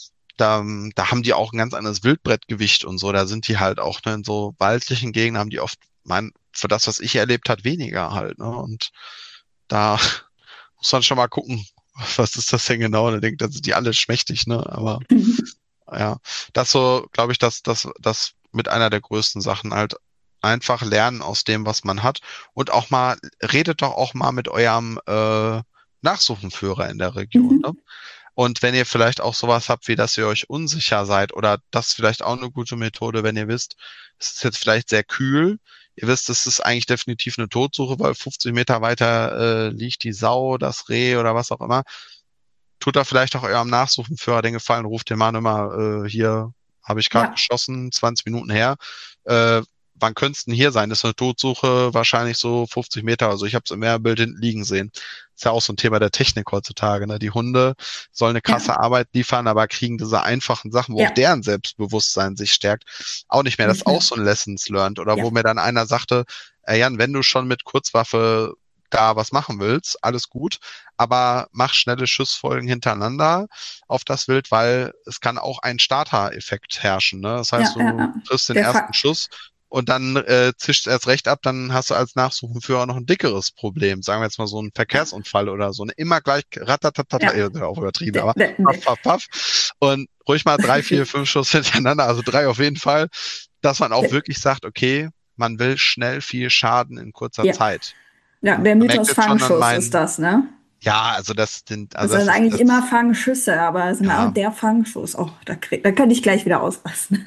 S2: da, da haben die auch ein ganz anderes Wildbrettgewicht und so. Da sind die halt auch, ne, in so waldlichen Gegenden haben die oft, mein, für das, was ich erlebt hat, weniger halt, ne? Und da muss man schon mal gucken, was ist das denn genau? Und ich denke, da sind die alle schmächtig, ne? Aber ja, das so, glaube ich, dass das, das mit einer der größten Sachen halt einfach lernen aus dem, was man hat und auch mal, redet doch auch mal mit eurem äh, Nachsuchenführer in der Region, ne?
S1: Mhm.
S2: Und wenn ihr vielleicht auch sowas habt, wie dass ihr euch unsicher seid oder das ist vielleicht auch eine gute Methode, wenn ihr wisst, es ist jetzt vielleicht sehr kühl, ihr wisst, es ist eigentlich definitiv eine Totsuche, weil fünfzig Meter weiter äh, liegt die Sau, das Reh oder was auch immer. Tut da vielleicht auch eurem Nachsuchenführer den Gefallen, ruft den Mann immer, äh, hier habe ich gerade
S1: Ja,
S2: geschossen, zwanzig Minuten her. Äh, wann könnte es denn hier sein? Das ist eine Totsuche, wahrscheinlich so fünfzig Meter. Also ich habe es im Mehrbild hinten liegen sehen. Ist ja auch so ein Thema der Technik heutzutage. Ne? Die Hunde sollen eine
S1: ja,
S2: krasse Arbeit liefern, aber kriegen diese einfachen Sachen, wo auch
S1: ja,
S2: deren Selbstbewusstsein sich stärkt, auch nicht mehr. Das ist
S1: nicht
S2: auch
S1: mehr.
S2: so ein Lessons learned. Oder
S1: Ja,
S2: wo mir dann einer sagte, äh, Jan, wenn du schon mit Kurzwaffe da was machen willst, alles gut, aber mach schnelle Schussfolgen hintereinander auf das Wild, weil es kann auch ein Starter-Effekt herrschen. Ne? Das heißt,
S1: ja, ja,
S2: du
S1: ja.
S2: triffst den
S1: Der
S2: ersten
S1: Fakt.
S2: Schuss und dann äh, zischt es erst recht ab, dann hast du als Nachsuchenführer noch ein dickeres Problem. Sagen wir jetzt mal so einen
S1: Ja,
S2: Verkehrsunfall oder so. Ne? Immer gleich ratatatata,
S1: ja.
S2: äh, auch übertrieben,
S1: De,
S2: aber
S1: de,
S2: paff,
S1: de.
S2: paff, paff. Und ruhig mal drei, vier, fünf Schuss hintereinander, also drei auf jeden Fall, dass man auch
S1: De,
S2: wirklich sagt, okay, man will schnell viel Schaden in kurzer
S1: ja.
S2: Zeit.
S1: Ja,
S2: Ja,
S1: der
S2: man merkt
S1: Mythos
S2: jetzt schon an
S1: Fangschuss ist
S2: meinen,
S1: das, ne?
S2: ja, also das sind,
S1: Das
S2: also das
S1: sind
S2: ist,
S1: eigentlich immer
S2: das,
S1: Fangschüsse, aber es ist immer
S2: ja,
S1: der Fangschuss. Oh, da, krieg, da könnte ich gleich wieder ausrasten.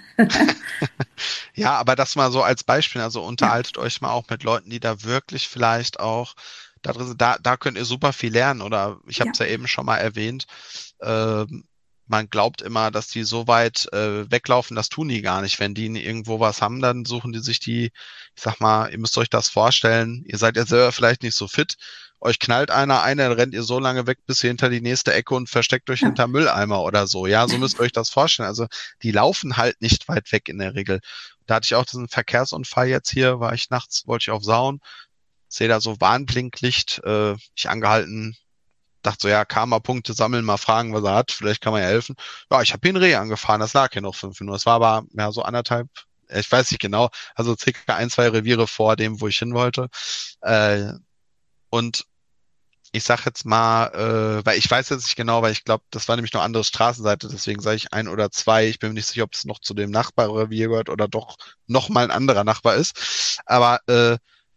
S2: ja, aber das mal so als Beispiel, also
S1: Ja,
S2: unterhaltet euch mal auch mit Leuten, die da wirklich vielleicht auch, da, drin sind, da, da könnt ihr super viel lernen oder ich habe
S1: ja,
S2: es ja eben schon mal erwähnt, ähm, man glaubt immer, dass die so weit äh, weglaufen, das tun die gar nicht. Wenn die irgendwo was haben, dann suchen die sich die, ich sag mal, ihr müsst euch das vorstellen, ihr seid ja selber vielleicht nicht so fit, euch knallt einer ein, dann rennt ihr so lange weg, bis ihr hinter die nächste Ecke und versteckt euch
S1: ja.
S2: hinter Mülleimer oder so. Ja, so müsst ihr euch das vorstellen. Also die laufen halt nicht weit weg in der Regel. Da hatte ich auch diesen Verkehrsunfall jetzt hier, war ich nachts, wollte ich auf Sauen, sehe da so Warnblinklicht, äh, ich angehalten, dachte so, ja, Karma-Punkte sammeln, mal fragen, was er hat, vielleicht kann man ja helfen. Ja, ich habe ihn Reh angefahren, das lag hier noch fünf Minuten. Das war aber ja so anderthalb, äh, ich weiß nicht genau, also circa ein, zwei Reviere vor dem, wo ich hin wollte. Äh, und ich sag jetzt mal, äh, weil ich weiß jetzt nicht genau, weil ich glaube, das war nämlich noch andere Straßenseite, deswegen sage ich ein oder zwei. Ich bin mir nicht sicher, ob es noch zu dem Nachbarrevier gehört oder doch noch mal ein anderer Nachbar ist. Aber äh,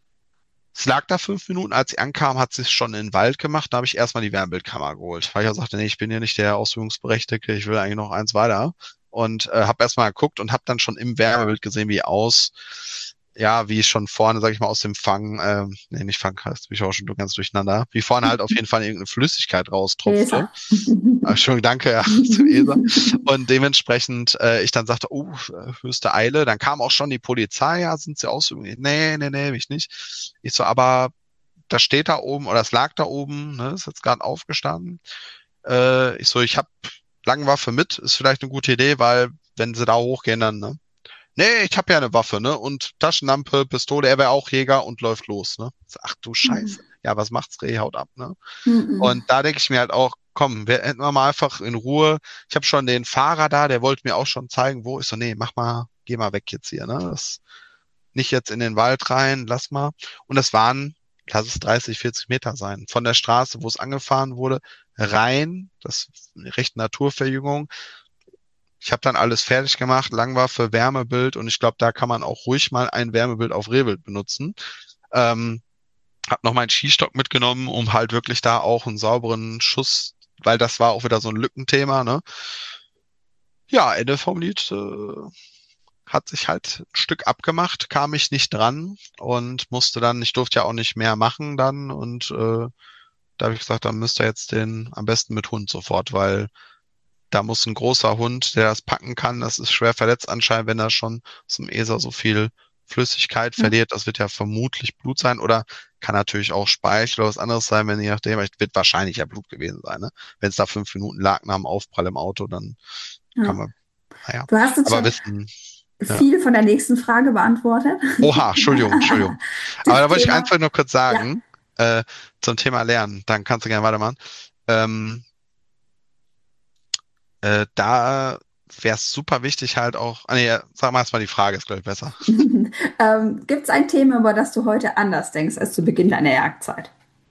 S2: es lag da fünf Minuten, als ich ankam, hat sie es schon in den Wald gemacht. Da habe ich erstmal die Wärmebildkamera geholt, weil ich ja sagte, nee, ich bin ja nicht der Ausführungsberechtigte, ich will eigentlich noch eins weiter. Und äh, habe erstmal geguckt und habe dann schon im Wärmebild gesehen, wie aus, ja, wie schon vorne, sag ich mal, aus dem Fang, ähm, nee, nicht Fang, das bin ich auch schon ganz durcheinander, wie vorne halt auf jeden Fall irgendeine Flüssigkeit raustropfte.
S1: Leser.
S2: Ah, schön, danke, ja, zum Eser. Und dementsprechend äh, ich dann sagte, oh, höchste Eile. Dann kam auch schon die Polizei, ja, sind Sie aus? Nee, nee, nee, mich nicht. Ich so, aber das steht da oben oder es lag da oben, ne, ist jetzt gerade aufgestanden. Äh, ich so, ich habe Langwaffe mit, ist vielleicht eine gute Idee, weil wenn sie da hochgehen, dann, ne? Nee, ich habe ja eine Waffe, ne? Und Taschenlampe, Pistole, er wäre auch Jäger und läuft los, ne? So, ach du Scheiße. Ja, was macht's Reh? Haut ab, ne?
S1: Mhm.
S2: Und da denke ich mir halt auch, komm, wir hätten wir mal einfach in Ruhe. Ich habe schon den Fahrer da, der wollte mir auch schon zeigen, wo. Ich so, nee, mach mal, geh mal weg jetzt hier, ne? Das, nicht jetzt in den Wald rein, lass mal. Und das waren, lass es dreißig, vierzig Meter sein. Von der Straße, wo es angefahren wurde, rein, das ist eine recht Naturverjüngung. Ich habe dann alles fertig gemacht, Langwaffe, Wärmebild und ich glaube, da kann man auch ruhig mal ein Wärmebild auf Rehwild benutzen. Ähm, hab noch meinen Skistock mitgenommen, um halt wirklich da auch einen sauberen Schuss, weil das war auch wieder so ein Lückenthema, ne? Ja, Ende vom Lied äh, hat sich halt ein Stück abgemacht, kam ich nicht dran und musste dann, ich durfte ja auch nicht mehr machen dann und äh, da habe ich gesagt, dann müsst ihr jetzt den am besten mit Hund sofort, weil da muss ein großer Hund, der das packen kann, das ist schwer verletzt anscheinend, wenn er schon aus dem Eser so viel Flüssigkeit
S1: Ja.
S2: verliert. Das wird ja vermutlich Blut sein oder kann natürlich auch Speichel oder was anderes sein, wenn je nachdem, aber es wird wahrscheinlich ja Blut gewesen sein. Ne? Wenn es da fünf Minuten lag nach dem Aufprall im Auto, dann kann
S1: Ja.
S2: man, naja,
S1: Du hast jetzt
S2: aber
S1: schon
S2: wissen, ja.
S1: viele von der nächsten Frage beantwortet.
S2: Oha, Entschuldigung, Entschuldigung. Aber
S1: Das
S2: da wollte ich
S1: Thema,
S2: einfach nur kurz
S1: ja.
S2: sagen, äh, zum Thema Lernen, dann kannst du gerne weitermachen. Ähm, äh, da wäre es super wichtig halt auch, ah, nee, sag mal erstmal die Frage, ist glaube ich besser.
S1: Ähm, gibt es ein Thema, über das du heute anders denkst als zu Beginn deiner Jagdzeit?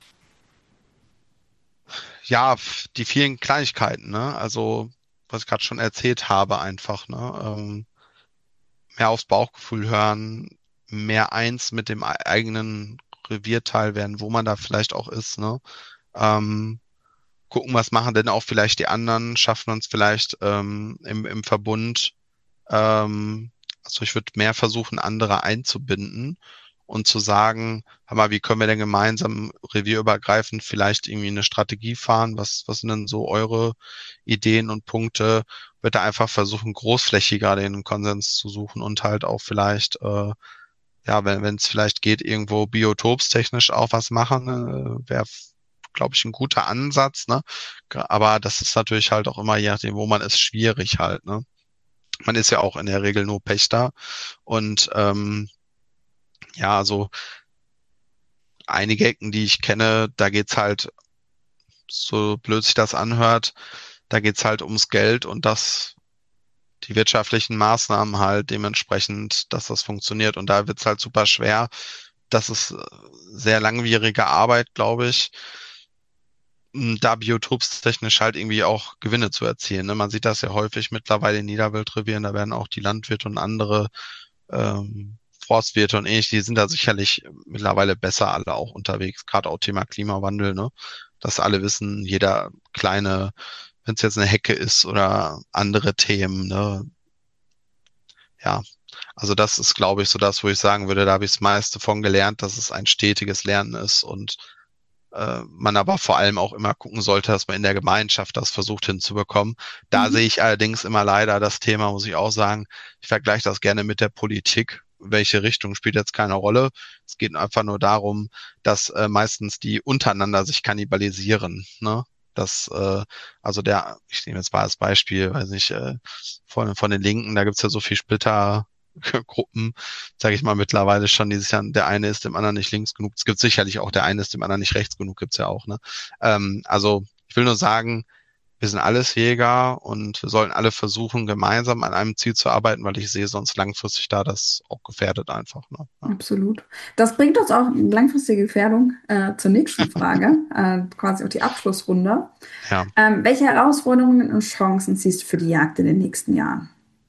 S2: Ja, f- die vielen Kleinigkeiten, ne? Also, was ich gerade schon erzählt habe, einfach, ne? Ähm, mehr aufs Bauchgefühl hören, mehr eins mit dem ei- eigenen Revierteil werden, wo man da vielleicht auch ist, ne? Ähm, gucken, was machen denn auch vielleicht die anderen, schaffen uns vielleicht ähm, im, im Verbund. Ähm, also ich würde mehr versuchen, andere einzubinden und zu sagen, hör mal, wie können wir denn gemeinsam revierübergreifend vielleicht irgendwie eine Strategie fahren? Was, was sind denn so eure Ideen und Punkte? Würde da einfach versuchen, großflächiger den Konsens zu suchen und halt auch vielleicht, äh, ja, wenn wenn es vielleicht geht, irgendwo biotopstechnisch auch was machen, äh, wäre, glaube ich, ein guter Ansatz, ne? Aber das ist natürlich halt auch immer, je nachdem, wo man ist, schwierig halt, ne? Man ist ja auch in der Regel nur Pächter und ähm, ja, also einige Ecken, die ich kenne, da geht's halt, so blöd sich das anhört, da geht's halt ums Geld und das, die wirtschaftlichen Maßnahmen halt dementsprechend, dass das funktioniert. Und da wird's halt super schwer. Das ist äh, sehr langwierige Arbeit, glaube ich, m, da biotopstechnisch halt irgendwie auch Gewinne zu erzielen. Ne? Man sieht das ja häufig mittlerweile in Niederwildrevieren, da werden auch die Landwirte und andere ähm, Forstwirte und ähnlich, die sind da sicherlich mittlerweile besser alle auch unterwegs, gerade auch Thema Klimawandel, ne? Dass alle wissen, jeder kleine, wenn es jetzt eine Hecke ist oder andere Themen, ne? Ja, also das ist, glaube ich, so das, wo ich sagen würde, da habe ich das meiste von gelernt, dass es ein stetiges Lernen ist und äh, man aber vor allem auch immer gucken sollte, dass man in der Gemeinschaft das versucht hinzubekommen. Da sehe
S1: Mhm.
S2: ich allerdings immer leider das Thema, muss ich auch sagen, ich vergleiche das gerne mit der Politik. Welche Richtung spielt jetzt keine Rolle. Es geht einfach nur darum, dass äh, meistens die untereinander sich kannibalisieren. Ne? Das, äh, also der, ich nehme jetzt mal als Beispiel, weiß nicht, äh, von, von den Linken, da gibt's ja so viel Splitter, Gruppen, sage ich mal, mittlerweile schon, die sich dann, der eine ist dem anderen nicht links genug. Es gibt sicherlich auch, der eine ist dem anderen nicht rechts genug, gibt's ja auch, ne? Ähm, also ich will nur sagen, wir sind alles Jäger und wir sollen alle versuchen, gemeinsam an einem Ziel zu arbeiten, weil ich sehe sonst langfristig da das auch gefährdet einfach. Ne? Ja.
S1: Absolut. Das bringt uns auch langfristige Gefährdung äh, zur nächsten Frage, äh, quasi auch die Abschlussrunde.
S2: Ja,
S1: Ähm, welche Herausforderungen und Chancen siehst du für die Jagd in den nächsten Jahren?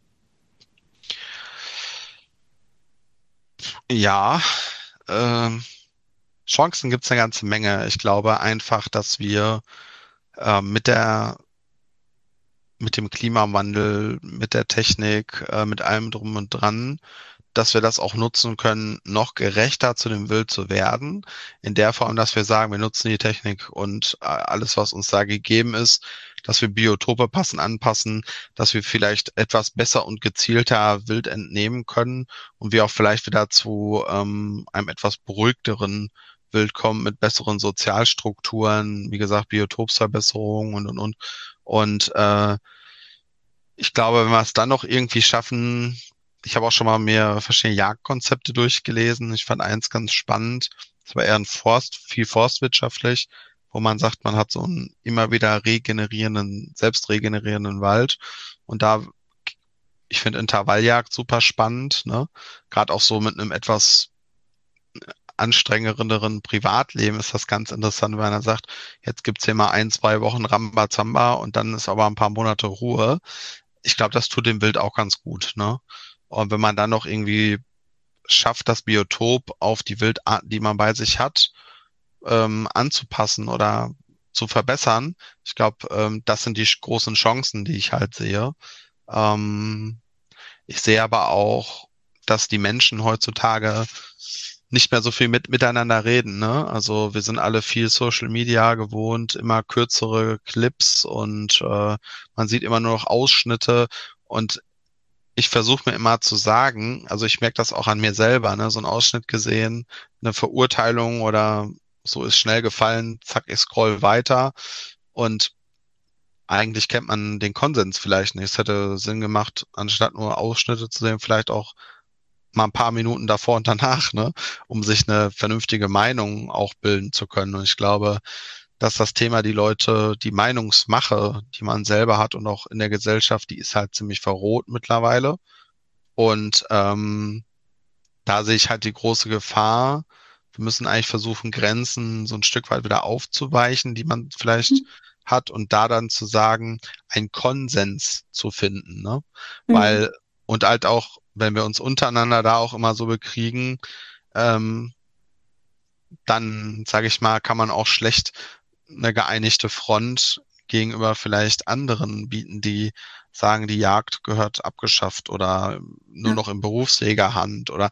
S2: ja ähm, Chancen gibt's eine ganze Menge. Ich glaube einfach, dass wir äh, mit der mit dem Klimawandel, mit der Technik, äh, mit allem drum und dran, dass wir das auch nutzen können, noch gerechter zu dem Wild zu werden. In der Form, dass wir sagen, wir nutzen die Technik und äh, alles, was uns da gegeben ist, dass wir Biotope passen, anpassen, dass wir vielleicht etwas besser und gezielter Wild entnehmen können und wir auch vielleicht wieder zu ähm, einem etwas beruhigteren Wild kommen mit besseren Sozialstrukturen, wie gesagt, Biotopsverbesserungen und und und. Und äh, ich glaube, wenn wir es dann noch irgendwie schaffen, ich habe auch schon mal mir verschiedene Jagdkonzepte durchgelesen. Ich fand eins ganz spannend. Es war eher ein Forst, viel forstwirtschaftlich, wo man sagt, man hat so einen immer wieder regenerierenden, selbst regenerierenden Wald. Und da, ich finde Intervalljagd super spannend, ne? Gerade auch so mit einem etwas anstrengenderen Privatleben ist das ganz interessant, wenn er sagt, jetzt gibt's hier mal ein, zwei Wochen Rambazamba und dann ist aber ein paar Monate Ruhe. Ich glaube, das tut dem Wild auch ganz gut, ne? Und wenn man dann noch irgendwie schafft, das Biotop auf die Wildarten, die man bei sich hat, ähm, anzupassen oder zu verbessern, ich glaube, ähm, das sind die großen Chancen, die ich halt sehe. Ähm, ich sehe aber auch, dass die Menschen heutzutage nicht mehr so viel mit miteinander reden, ne? Also wir sind alle viel Social Media gewohnt, immer kürzere Clips und äh, man sieht immer nur noch Ausschnitte und ich versuche mir immer zu sagen, also ich merke das auch an mir selber, ne? So ein Ausschnitt gesehen, eine Verurteilung oder so ist schnell gefallen, zack, ich scroll weiter und eigentlich kennt man den Konsens vielleicht nicht. Es hätte Sinn gemacht, anstatt nur Ausschnitte zu sehen, vielleicht auch mal ein paar Minuten davor und danach, ne, um sich eine vernünftige Meinung auch bilden zu können. Und ich glaube, dass das Thema die Leute, die Meinungsmache, die man selber hat und auch in der Gesellschaft, die ist halt ziemlich verroht mittlerweile. Und ähm, da sehe ich halt die große Gefahr. Wir müssen eigentlich versuchen, Grenzen so ein Stück weit wieder aufzuweichen, die man vielleicht hat und da dann zu sagen, einen Konsens zu finden, ne?
S1: Mhm.
S2: Weil, und halt auch, wenn wir uns untereinander da auch immer so bekriegen, ähm, dann, sage ich mal, kann man auch schlecht eine geeinigte Front gegenüber vielleicht anderen bieten, die sagen, die Jagd gehört abgeschafft oder nur
S1: Ja,
S2: noch in Berufsjägerhand oder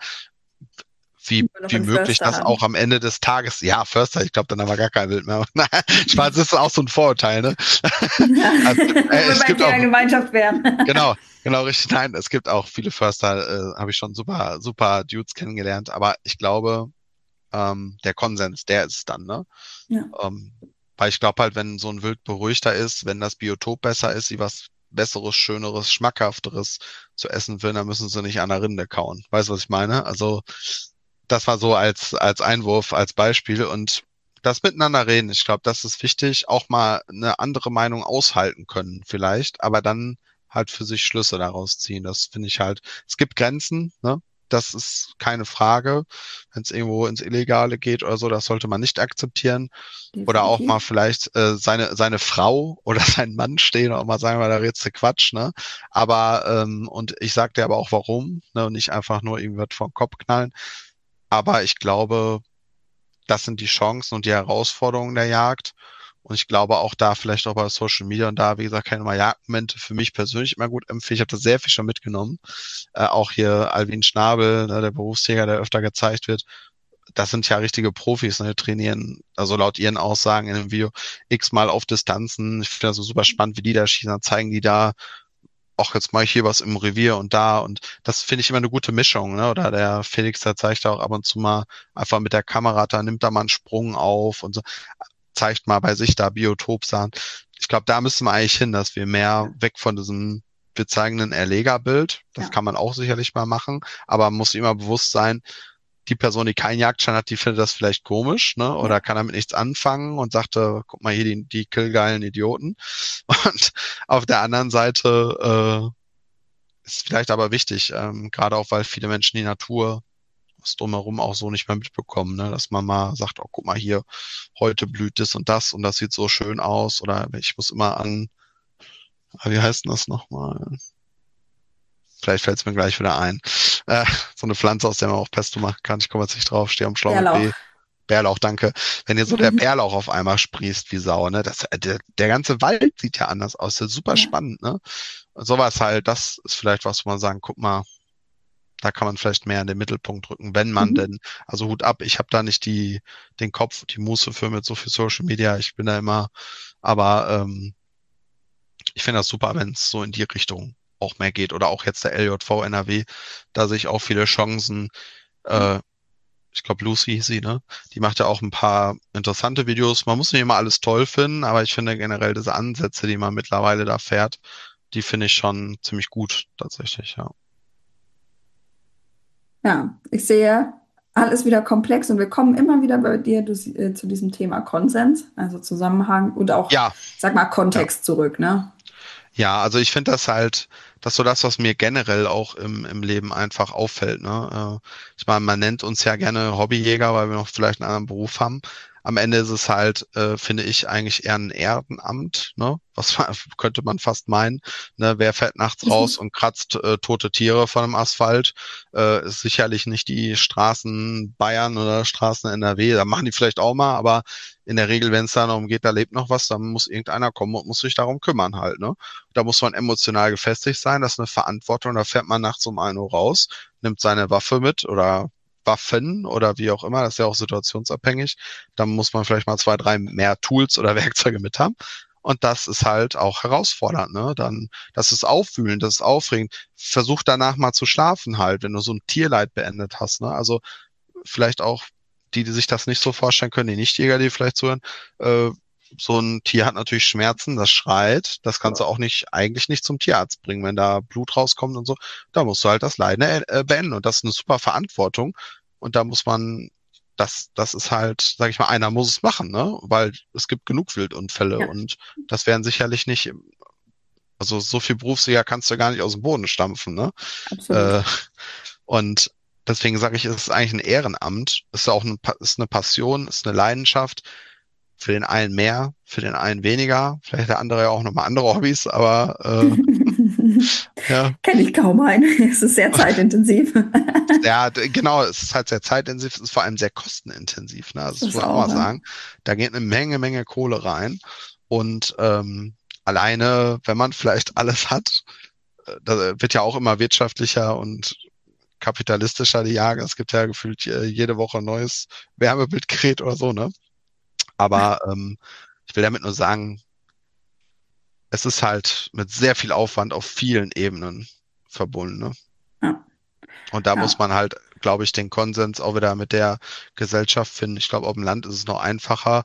S2: wie,
S1: nur noch
S2: wie
S1: in
S2: möglich das auch
S1: Försterhand.
S2: am Ende des Tages, ja, Förster, ich glaube, dann haben wir gar kein Bild mehr. Spaß ist auch so ein Vorurteil, ne?
S1: Ja,
S2: Also, äh,
S1: wo wir
S2: es
S1: bei
S2: gibt
S1: der
S2: auch,
S1: Gemeinschaft wären.
S2: genau, genau richtig, nein, es gibt auch viele Förster, äh, habe ich schon super, super Dudes kennengelernt, aber ich glaube, ähm, der Konsens, der ist es dann, ne?
S1: Ja,
S2: Ähm, weil ich glaube halt, wenn so ein Wild beruhigter ist, wenn das Biotop besser ist, sie was Besseres, Schöneres, Schmackhafteres zu essen will, dann müssen sie nicht an der Rinde kauen. Weißt du, was ich meine? Also das war so als, als Einwurf, als Beispiel und das Miteinander reden, ich glaube, das ist wichtig, auch mal eine andere Meinung aushalten können vielleicht, aber dann halt für sich Schlüsse daraus ziehen. Das finde ich halt, es gibt Grenzen, ne? Das ist keine Frage. Wenn es irgendwo ins Illegale geht oder so, das sollte man nicht akzeptieren. Oder auch
S1: definitiv.
S2: mal vielleicht äh, seine seine Frau oder sein Mann stehen und mal sagen, weil da redest du Quatsch, ne? Aber ähm, und ich sag dir aber auch warum, ne? Und nicht einfach nur irgendwas vor den Kopf knallen. Aber ich glaube, das sind die Chancen und die Herausforderungen der Jagd. Und ich glaube auch da vielleicht auch bei Social Media und da, wie gesagt, keine mal Jagdmomente für mich persönlich immer gut empfehlen. Ich habe da sehr viel schon mitgenommen. Äh, auch hier Alvin Schnabel, ne, der Berufsjäger, der öfter gezeigt wird. Das sind ja richtige Profis, ne, trainieren, also laut ihren Aussagen in dem Video x-mal auf Distanzen. Ich finde das so super spannend, wie die da schießen. Dann zeigen die da, ach, jetzt mache ich hier was im Revier und da und das finde ich immer eine gute Mischung, ne? Oder der Felix, der zeigt auch ab und zu mal einfach mit der Kamera, da nimmt er mal einen Sprung auf und so, zeigt mal bei sich da Biotopsachen. Ich glaube, da müssen wir eigentlich hin, dass wir mehr
S1: Ja,
S2: weg von diesem wir zeigen ein Erlegerbild. Das
S1: ja,
S2: kann man auch sicherlich mal machen, aber man muss immer bewusst sein, die Person, die keinen Jagdschein hat, die findet das vielleicht komisch, ne?
S1: ja.
S2: Oder kann damit nichts anfangen und sagte, guck mal hier, die, die killgeilen Idioten. Und auf der anderen Seite äh, ist vielleicht aber wichtig, ähm, gerade auch, weil viele Menschen die Natur das drumherum auch so nicht mehr mitbekommen, ne? Dass man mal sagt, oh, guck mal hier, heute blüht das und das und das sieht so schön aus. Oder ich muss immer an, ah, wie heißt denn das nochmal? Vielleicht fällt es mir gleich wieder ein. Äh, so eine Pflanze, aus der man auch Pesto machen kann. Ich komme jetzt nicht drauf, stehe am Schlau mit
S1: Bärlauch.
S2: B. Bärlauch, danke. Wenn dir so der Bärlauch auf einmal sprießt wie Sau, ne? Das, äh, der, der ganze Wald sieht ja anders aus. Das ist super
S1: Ja.
S2: spannend, ne? Und sowas halt, das ist vielleicht was, wo man sagen, guck mal, da kann man vielleicht mehr in den Mittelpunkt rücken, wenn man
S1: Mhm.
S2: denn, also Hut ab, ich habe da nicht die, den Kopf, die Muße für mit so viel Social Media. Ich bin da immer, aber ähm, ich finde das super, wenn es so in die Richtung auch mehr geht. Oder auch jetzt der L J V N R W, da sehe ich auch viele Chancen. Äh, ich glaube, Lucy hieß sie, ne? Die macht ja auch ein paar interessante Videos. Man muss nicht immer alles toll finden, aber ich finde generell diese Ansätze, die man mittlerweile da fährt, die finde ich schon ziemlich gut, tatsächlich, ja.
S1: Ja, ich sehe alles wieder komplex und wir kommen immer wieder bei dir du, äh, zu diesem Thema Konsens, also Zusammenhang und auch,
S2: Ja,
S1: sag mal,
S2: ja.
S1: Kontext zurück, ne?
S2: Ja, also ich finde das halt, das ist so das, was mir generell auch im, im Leben einfach auffällt, ne? Äh, Ich meine, man nennt uns ja gerne Hobbyjäger, weil wir noch vielleicht einen anderen Beruf haben. Am Ende ist es halt, äh, finde ich, eigentlich eher ein Ehrenamt, ne? Was man- könnte man fast meinen. Ne? Wer fährt nachts raus und kratzt äh, tote Tiere von dem Asphalt? Äh, ist sicherlich nicht die Straßen Bayern oder Straßen N R W. Da machen die vielleicht auch mal, aber in der Regel, wenn es da darum geht, da lebt noch was, dann muss irgendeiner kommen und muss sich darum kümmern halt, ne? Da muss man emotional gefestigt sein, das ist eine Verantwortung, da fährt man nachts um ein Uhr raus, nimmt seine Waffe mit oder Waffen oder wie auch immer, das ist ja auch situationsabhängig. Dann muss man vielleicht mal zwei, drei mehr Tools oder Werkzeuge mit haben. Und das ist halt auch herausfordernd, ne? Dann, das ist aufwühlend, das ist aufregend. Versuch danach mal zu schlafen halt, wenn du so ein Tierleid beendet hast, ne? Also vielleicht auch die, die sich das nicht so vorstellen können, die Nichtjäger, die vielleicht zuhören, äh, so ein Tier hat natürlich Schmerzen, das schreit, das kannst du auch nicht, eigentlich nicht zum Tierarzt bringen, wenn da Blut rauskommt und so. Da musst du halt das Leiden äh, beenden und das ist eine super Verantwortung und da muss man, das, das ist halt, sag ich mal, einer muss es machen, ne? Weil es gibt genug Wildunfälle
S1: Ja,
S2: und das werden sicherlich nicht, also so viel Berufsjäger kannst du gar nicht aus dem Boden stampfen, ne?
S1: absolut.
S2: Äh, und deswegen sage ich, es ist eigentlich ein Ehrenamt, es ist auch eine, ist eine Passion, es ist eine Leidenschaft. Für den einen mehr, für den einen weniger. Vielleicht der andere ja auch nochmal andere Hobbys, aber äh, ja,
S1: Kenne ich kaum einen. Es ist sehr zeitintensiv.
S2: ja, d- genau, es ist halt sehr zeitintensiv, es ist vor allem sehr kostenintensiv, ne? Also
S1: Das
S2: das
S1: ist
S2: muss man auch
S1: auch,
S2: mal
S1: ja.
S2: sagen. Da geht eine Menge, Menge Kohle rein. Und ähm, alleine, wenn man vielleicht alles hat, äh, da wird ja auch immer wirtschaftlicher und kapitalistischer die Jahre. Es gibt ja gefühlt äh, jede Woche ein neues Wärmebildgerät oder so, ne? Aber ähm, ich will damit nur sagen, es ist halt mit sehr viel Aufwand auf vielen Ebenen verbunden, ne?
S1: Ja,
S2: Und da muss
S1: ja.
S2: man halt, glaube ich, den Konsens auch wieder mit der Gesellschaft finden. Ich glaube, auf dem Land ist es noch einfacher.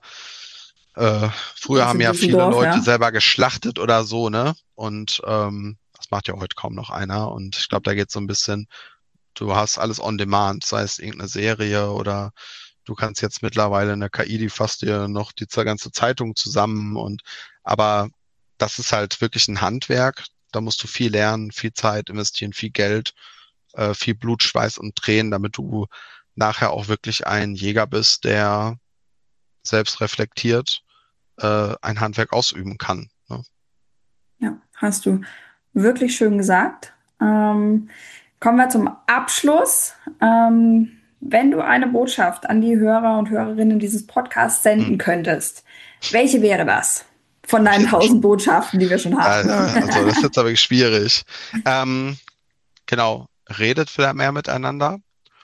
S2: Äh, früher
S1: Jetzt
S2: haben
S1: in
S2: ja viele
S1: Düsseldorf,
S2: Leute
S1: ja.
S2: selber geschlachtet oder so, ne? Und ähm, das macht ja heute kaum noch einer. Und ich glaube, da geht es so ein bisschen, du hast alles on demand, sei es irgendeine Serie oder du kannst jetzt mittlerweile eine K I, die fasst dir noch die ganze Zeitung zusammen und aber das ist halt wirklich ein Handwerk. Da musst du viel lernen, viel Zeit investieren, viel Geld, äh, viel Blut, Schweiß und Tränen, damit du nachher auch wirklich ein Jäger bist, der selbst reflektiert äh, ein Handwerk ausüben kann. Ne?
S1: Ja, hast du wirklich schön gesagt. Ähm, kommen wir zum Abschluss. Ähm, wenn du eine Botschaft an die Hörer und Hörerinnen dieses Podcasts
S2: Hm.
S1: senden könntest, welche wäre das? Von
S2: Habe ich
S1: deinen
S2: jetzt auch
S1: tausend
S2: schon.
S1: Botschaften, die wir schon
S2: Ja,
S1: haben.
S2: ja, also das ist jetzt aber wirklich schwierig. Ähm, genau, redet wieder mehr miteinander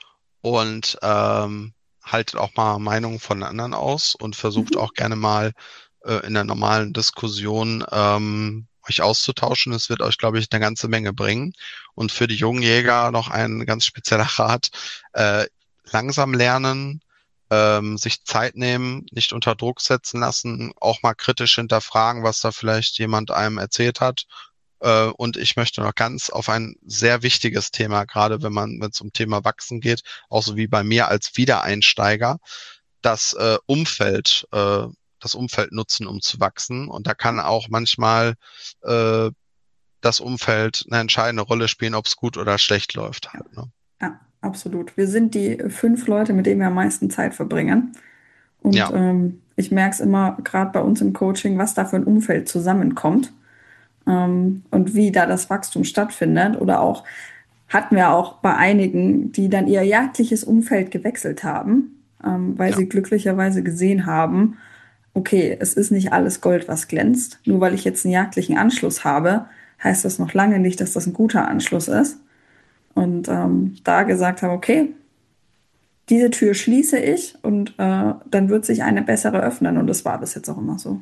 S2: und ähm, haltet auch mal Meinungen von anderen aus und versucht
S1: Mhm.
S2: auch gerne mal äh, in der normalen Diskussion ähm, euch auszutauschen. Es wird euch, glaube ich, eine ganze Menge bringen. Und für die jungen Jäger noch ein ganz spezieller Rat. Äh, langsam lernen, ähm, sich Zeit nehmen, nicht unter Druck setzen lassen, auch mal kritisch hinterfragen, was da vielleicht jemand einem erzählt hat. Äh, Und ich möchte noch ganz auf ein sehr wichtiges Thema, gerade wenn man, wenn es um Thema Wachsen geht, auch so wie bei mir als Wiedereinsteiger, das äh, Umfeld, äh, das Umfeld nutzen, um zu wachsen. Und da kann auch manchmal äh, das Umfeld eine entscheidende Rolle spielen, ob es gut oder schlecht läuft
S1: Ja,
S2: halt, ne?
S1: ja, absolut. Wir sind die fünf Leute, mit denen wir am meisten Zeit verbringen. Und
S2: Ja,
S1: ähm, ich merke es immer, gerade bei uns im Coaching, was da für ein Umfeld zusammenkommt, ähm, und wie da das Wachstum stattfindet. Oder auch hatten wir auch bei einigen, die dann ihr jagdliches Umfeld gewechselt haben, ähm, weil
S2: ja,
S1: sie glücklicherweise gesehen haben, okay, es ist nicht alles Gold, was glänzt. Nur weil ich jetzt einen jagdlichen Anschluss habe, heißt das noch lange nicht, dass das ein guter Anschluss ist. Und ähm, da gesagt haben, okay, diese Tür schließe ich und äh, dann wird sich eine bessere öffnen. Und das war bis jetzt auch immer so.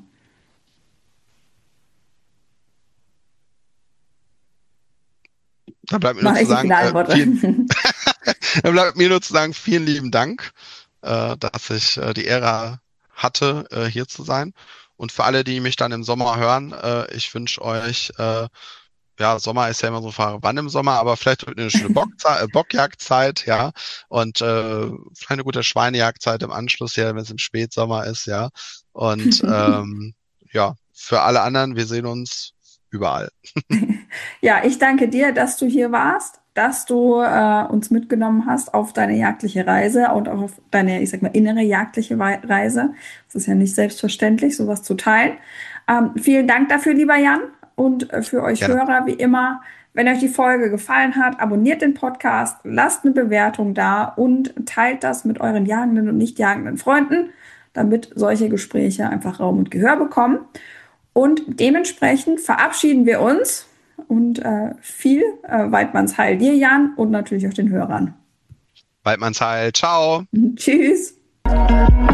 S2: da bleibt mir nur
S1: Mache
S2: zu
S1: ich die
S2: sagen,
S1: finalen
S2: äh,
S1: Worte.
S2: vielen, da bleibt mir nur zu sagen, vielen lieben Dank, äh, dass ich äh, die Ehre hatte, äh, hier zu sein. Und für alle, die mich dann im Sommer hören, äh, ich wünsche euch, äh, ja, Sommer ist ja immer so eine Frage, wann im Sommer, aber vielleicht eine schöne Bockzeit, äh, Bockjagdzeit, ja, und äh, vielleicht eine gute Schweinejagdzeit im Anschluss, ja, wenn es im Spätsommer ist, ja. Und ähm, ja, für alle anderen, wir sehen uns überall.
S1: Ja, ich danke dir, dass du hier warst, dass du äh, uns mitgenommen hast auf deine jagdliche Reise und auch auf deine, ich sag mal, innere jagdliche Wei- Reise. Es ist ja nicht selbstverständlich, sowas zu teilen. Ähm, vielen Dank dafür, lieber Jan. Und äh, für euch
S2: Gerne.
S1: Hörer, wie immer, wenn euch die Folge gefallen hat, abonniert den Podcast, lasst eine Bewertung da und teilt das mit euren jagenden und nicht jagenden Freunden, damit solche Gespräche einfach Raum und Gehör bekommen. Und dementsprechend verabschieden wir uns und äh, viel äh, Weidmanns Heil dir, Jan, und natürlich auch den Hörern.
S2: Weidmannsheil. Ciao.
S1: Tschüss.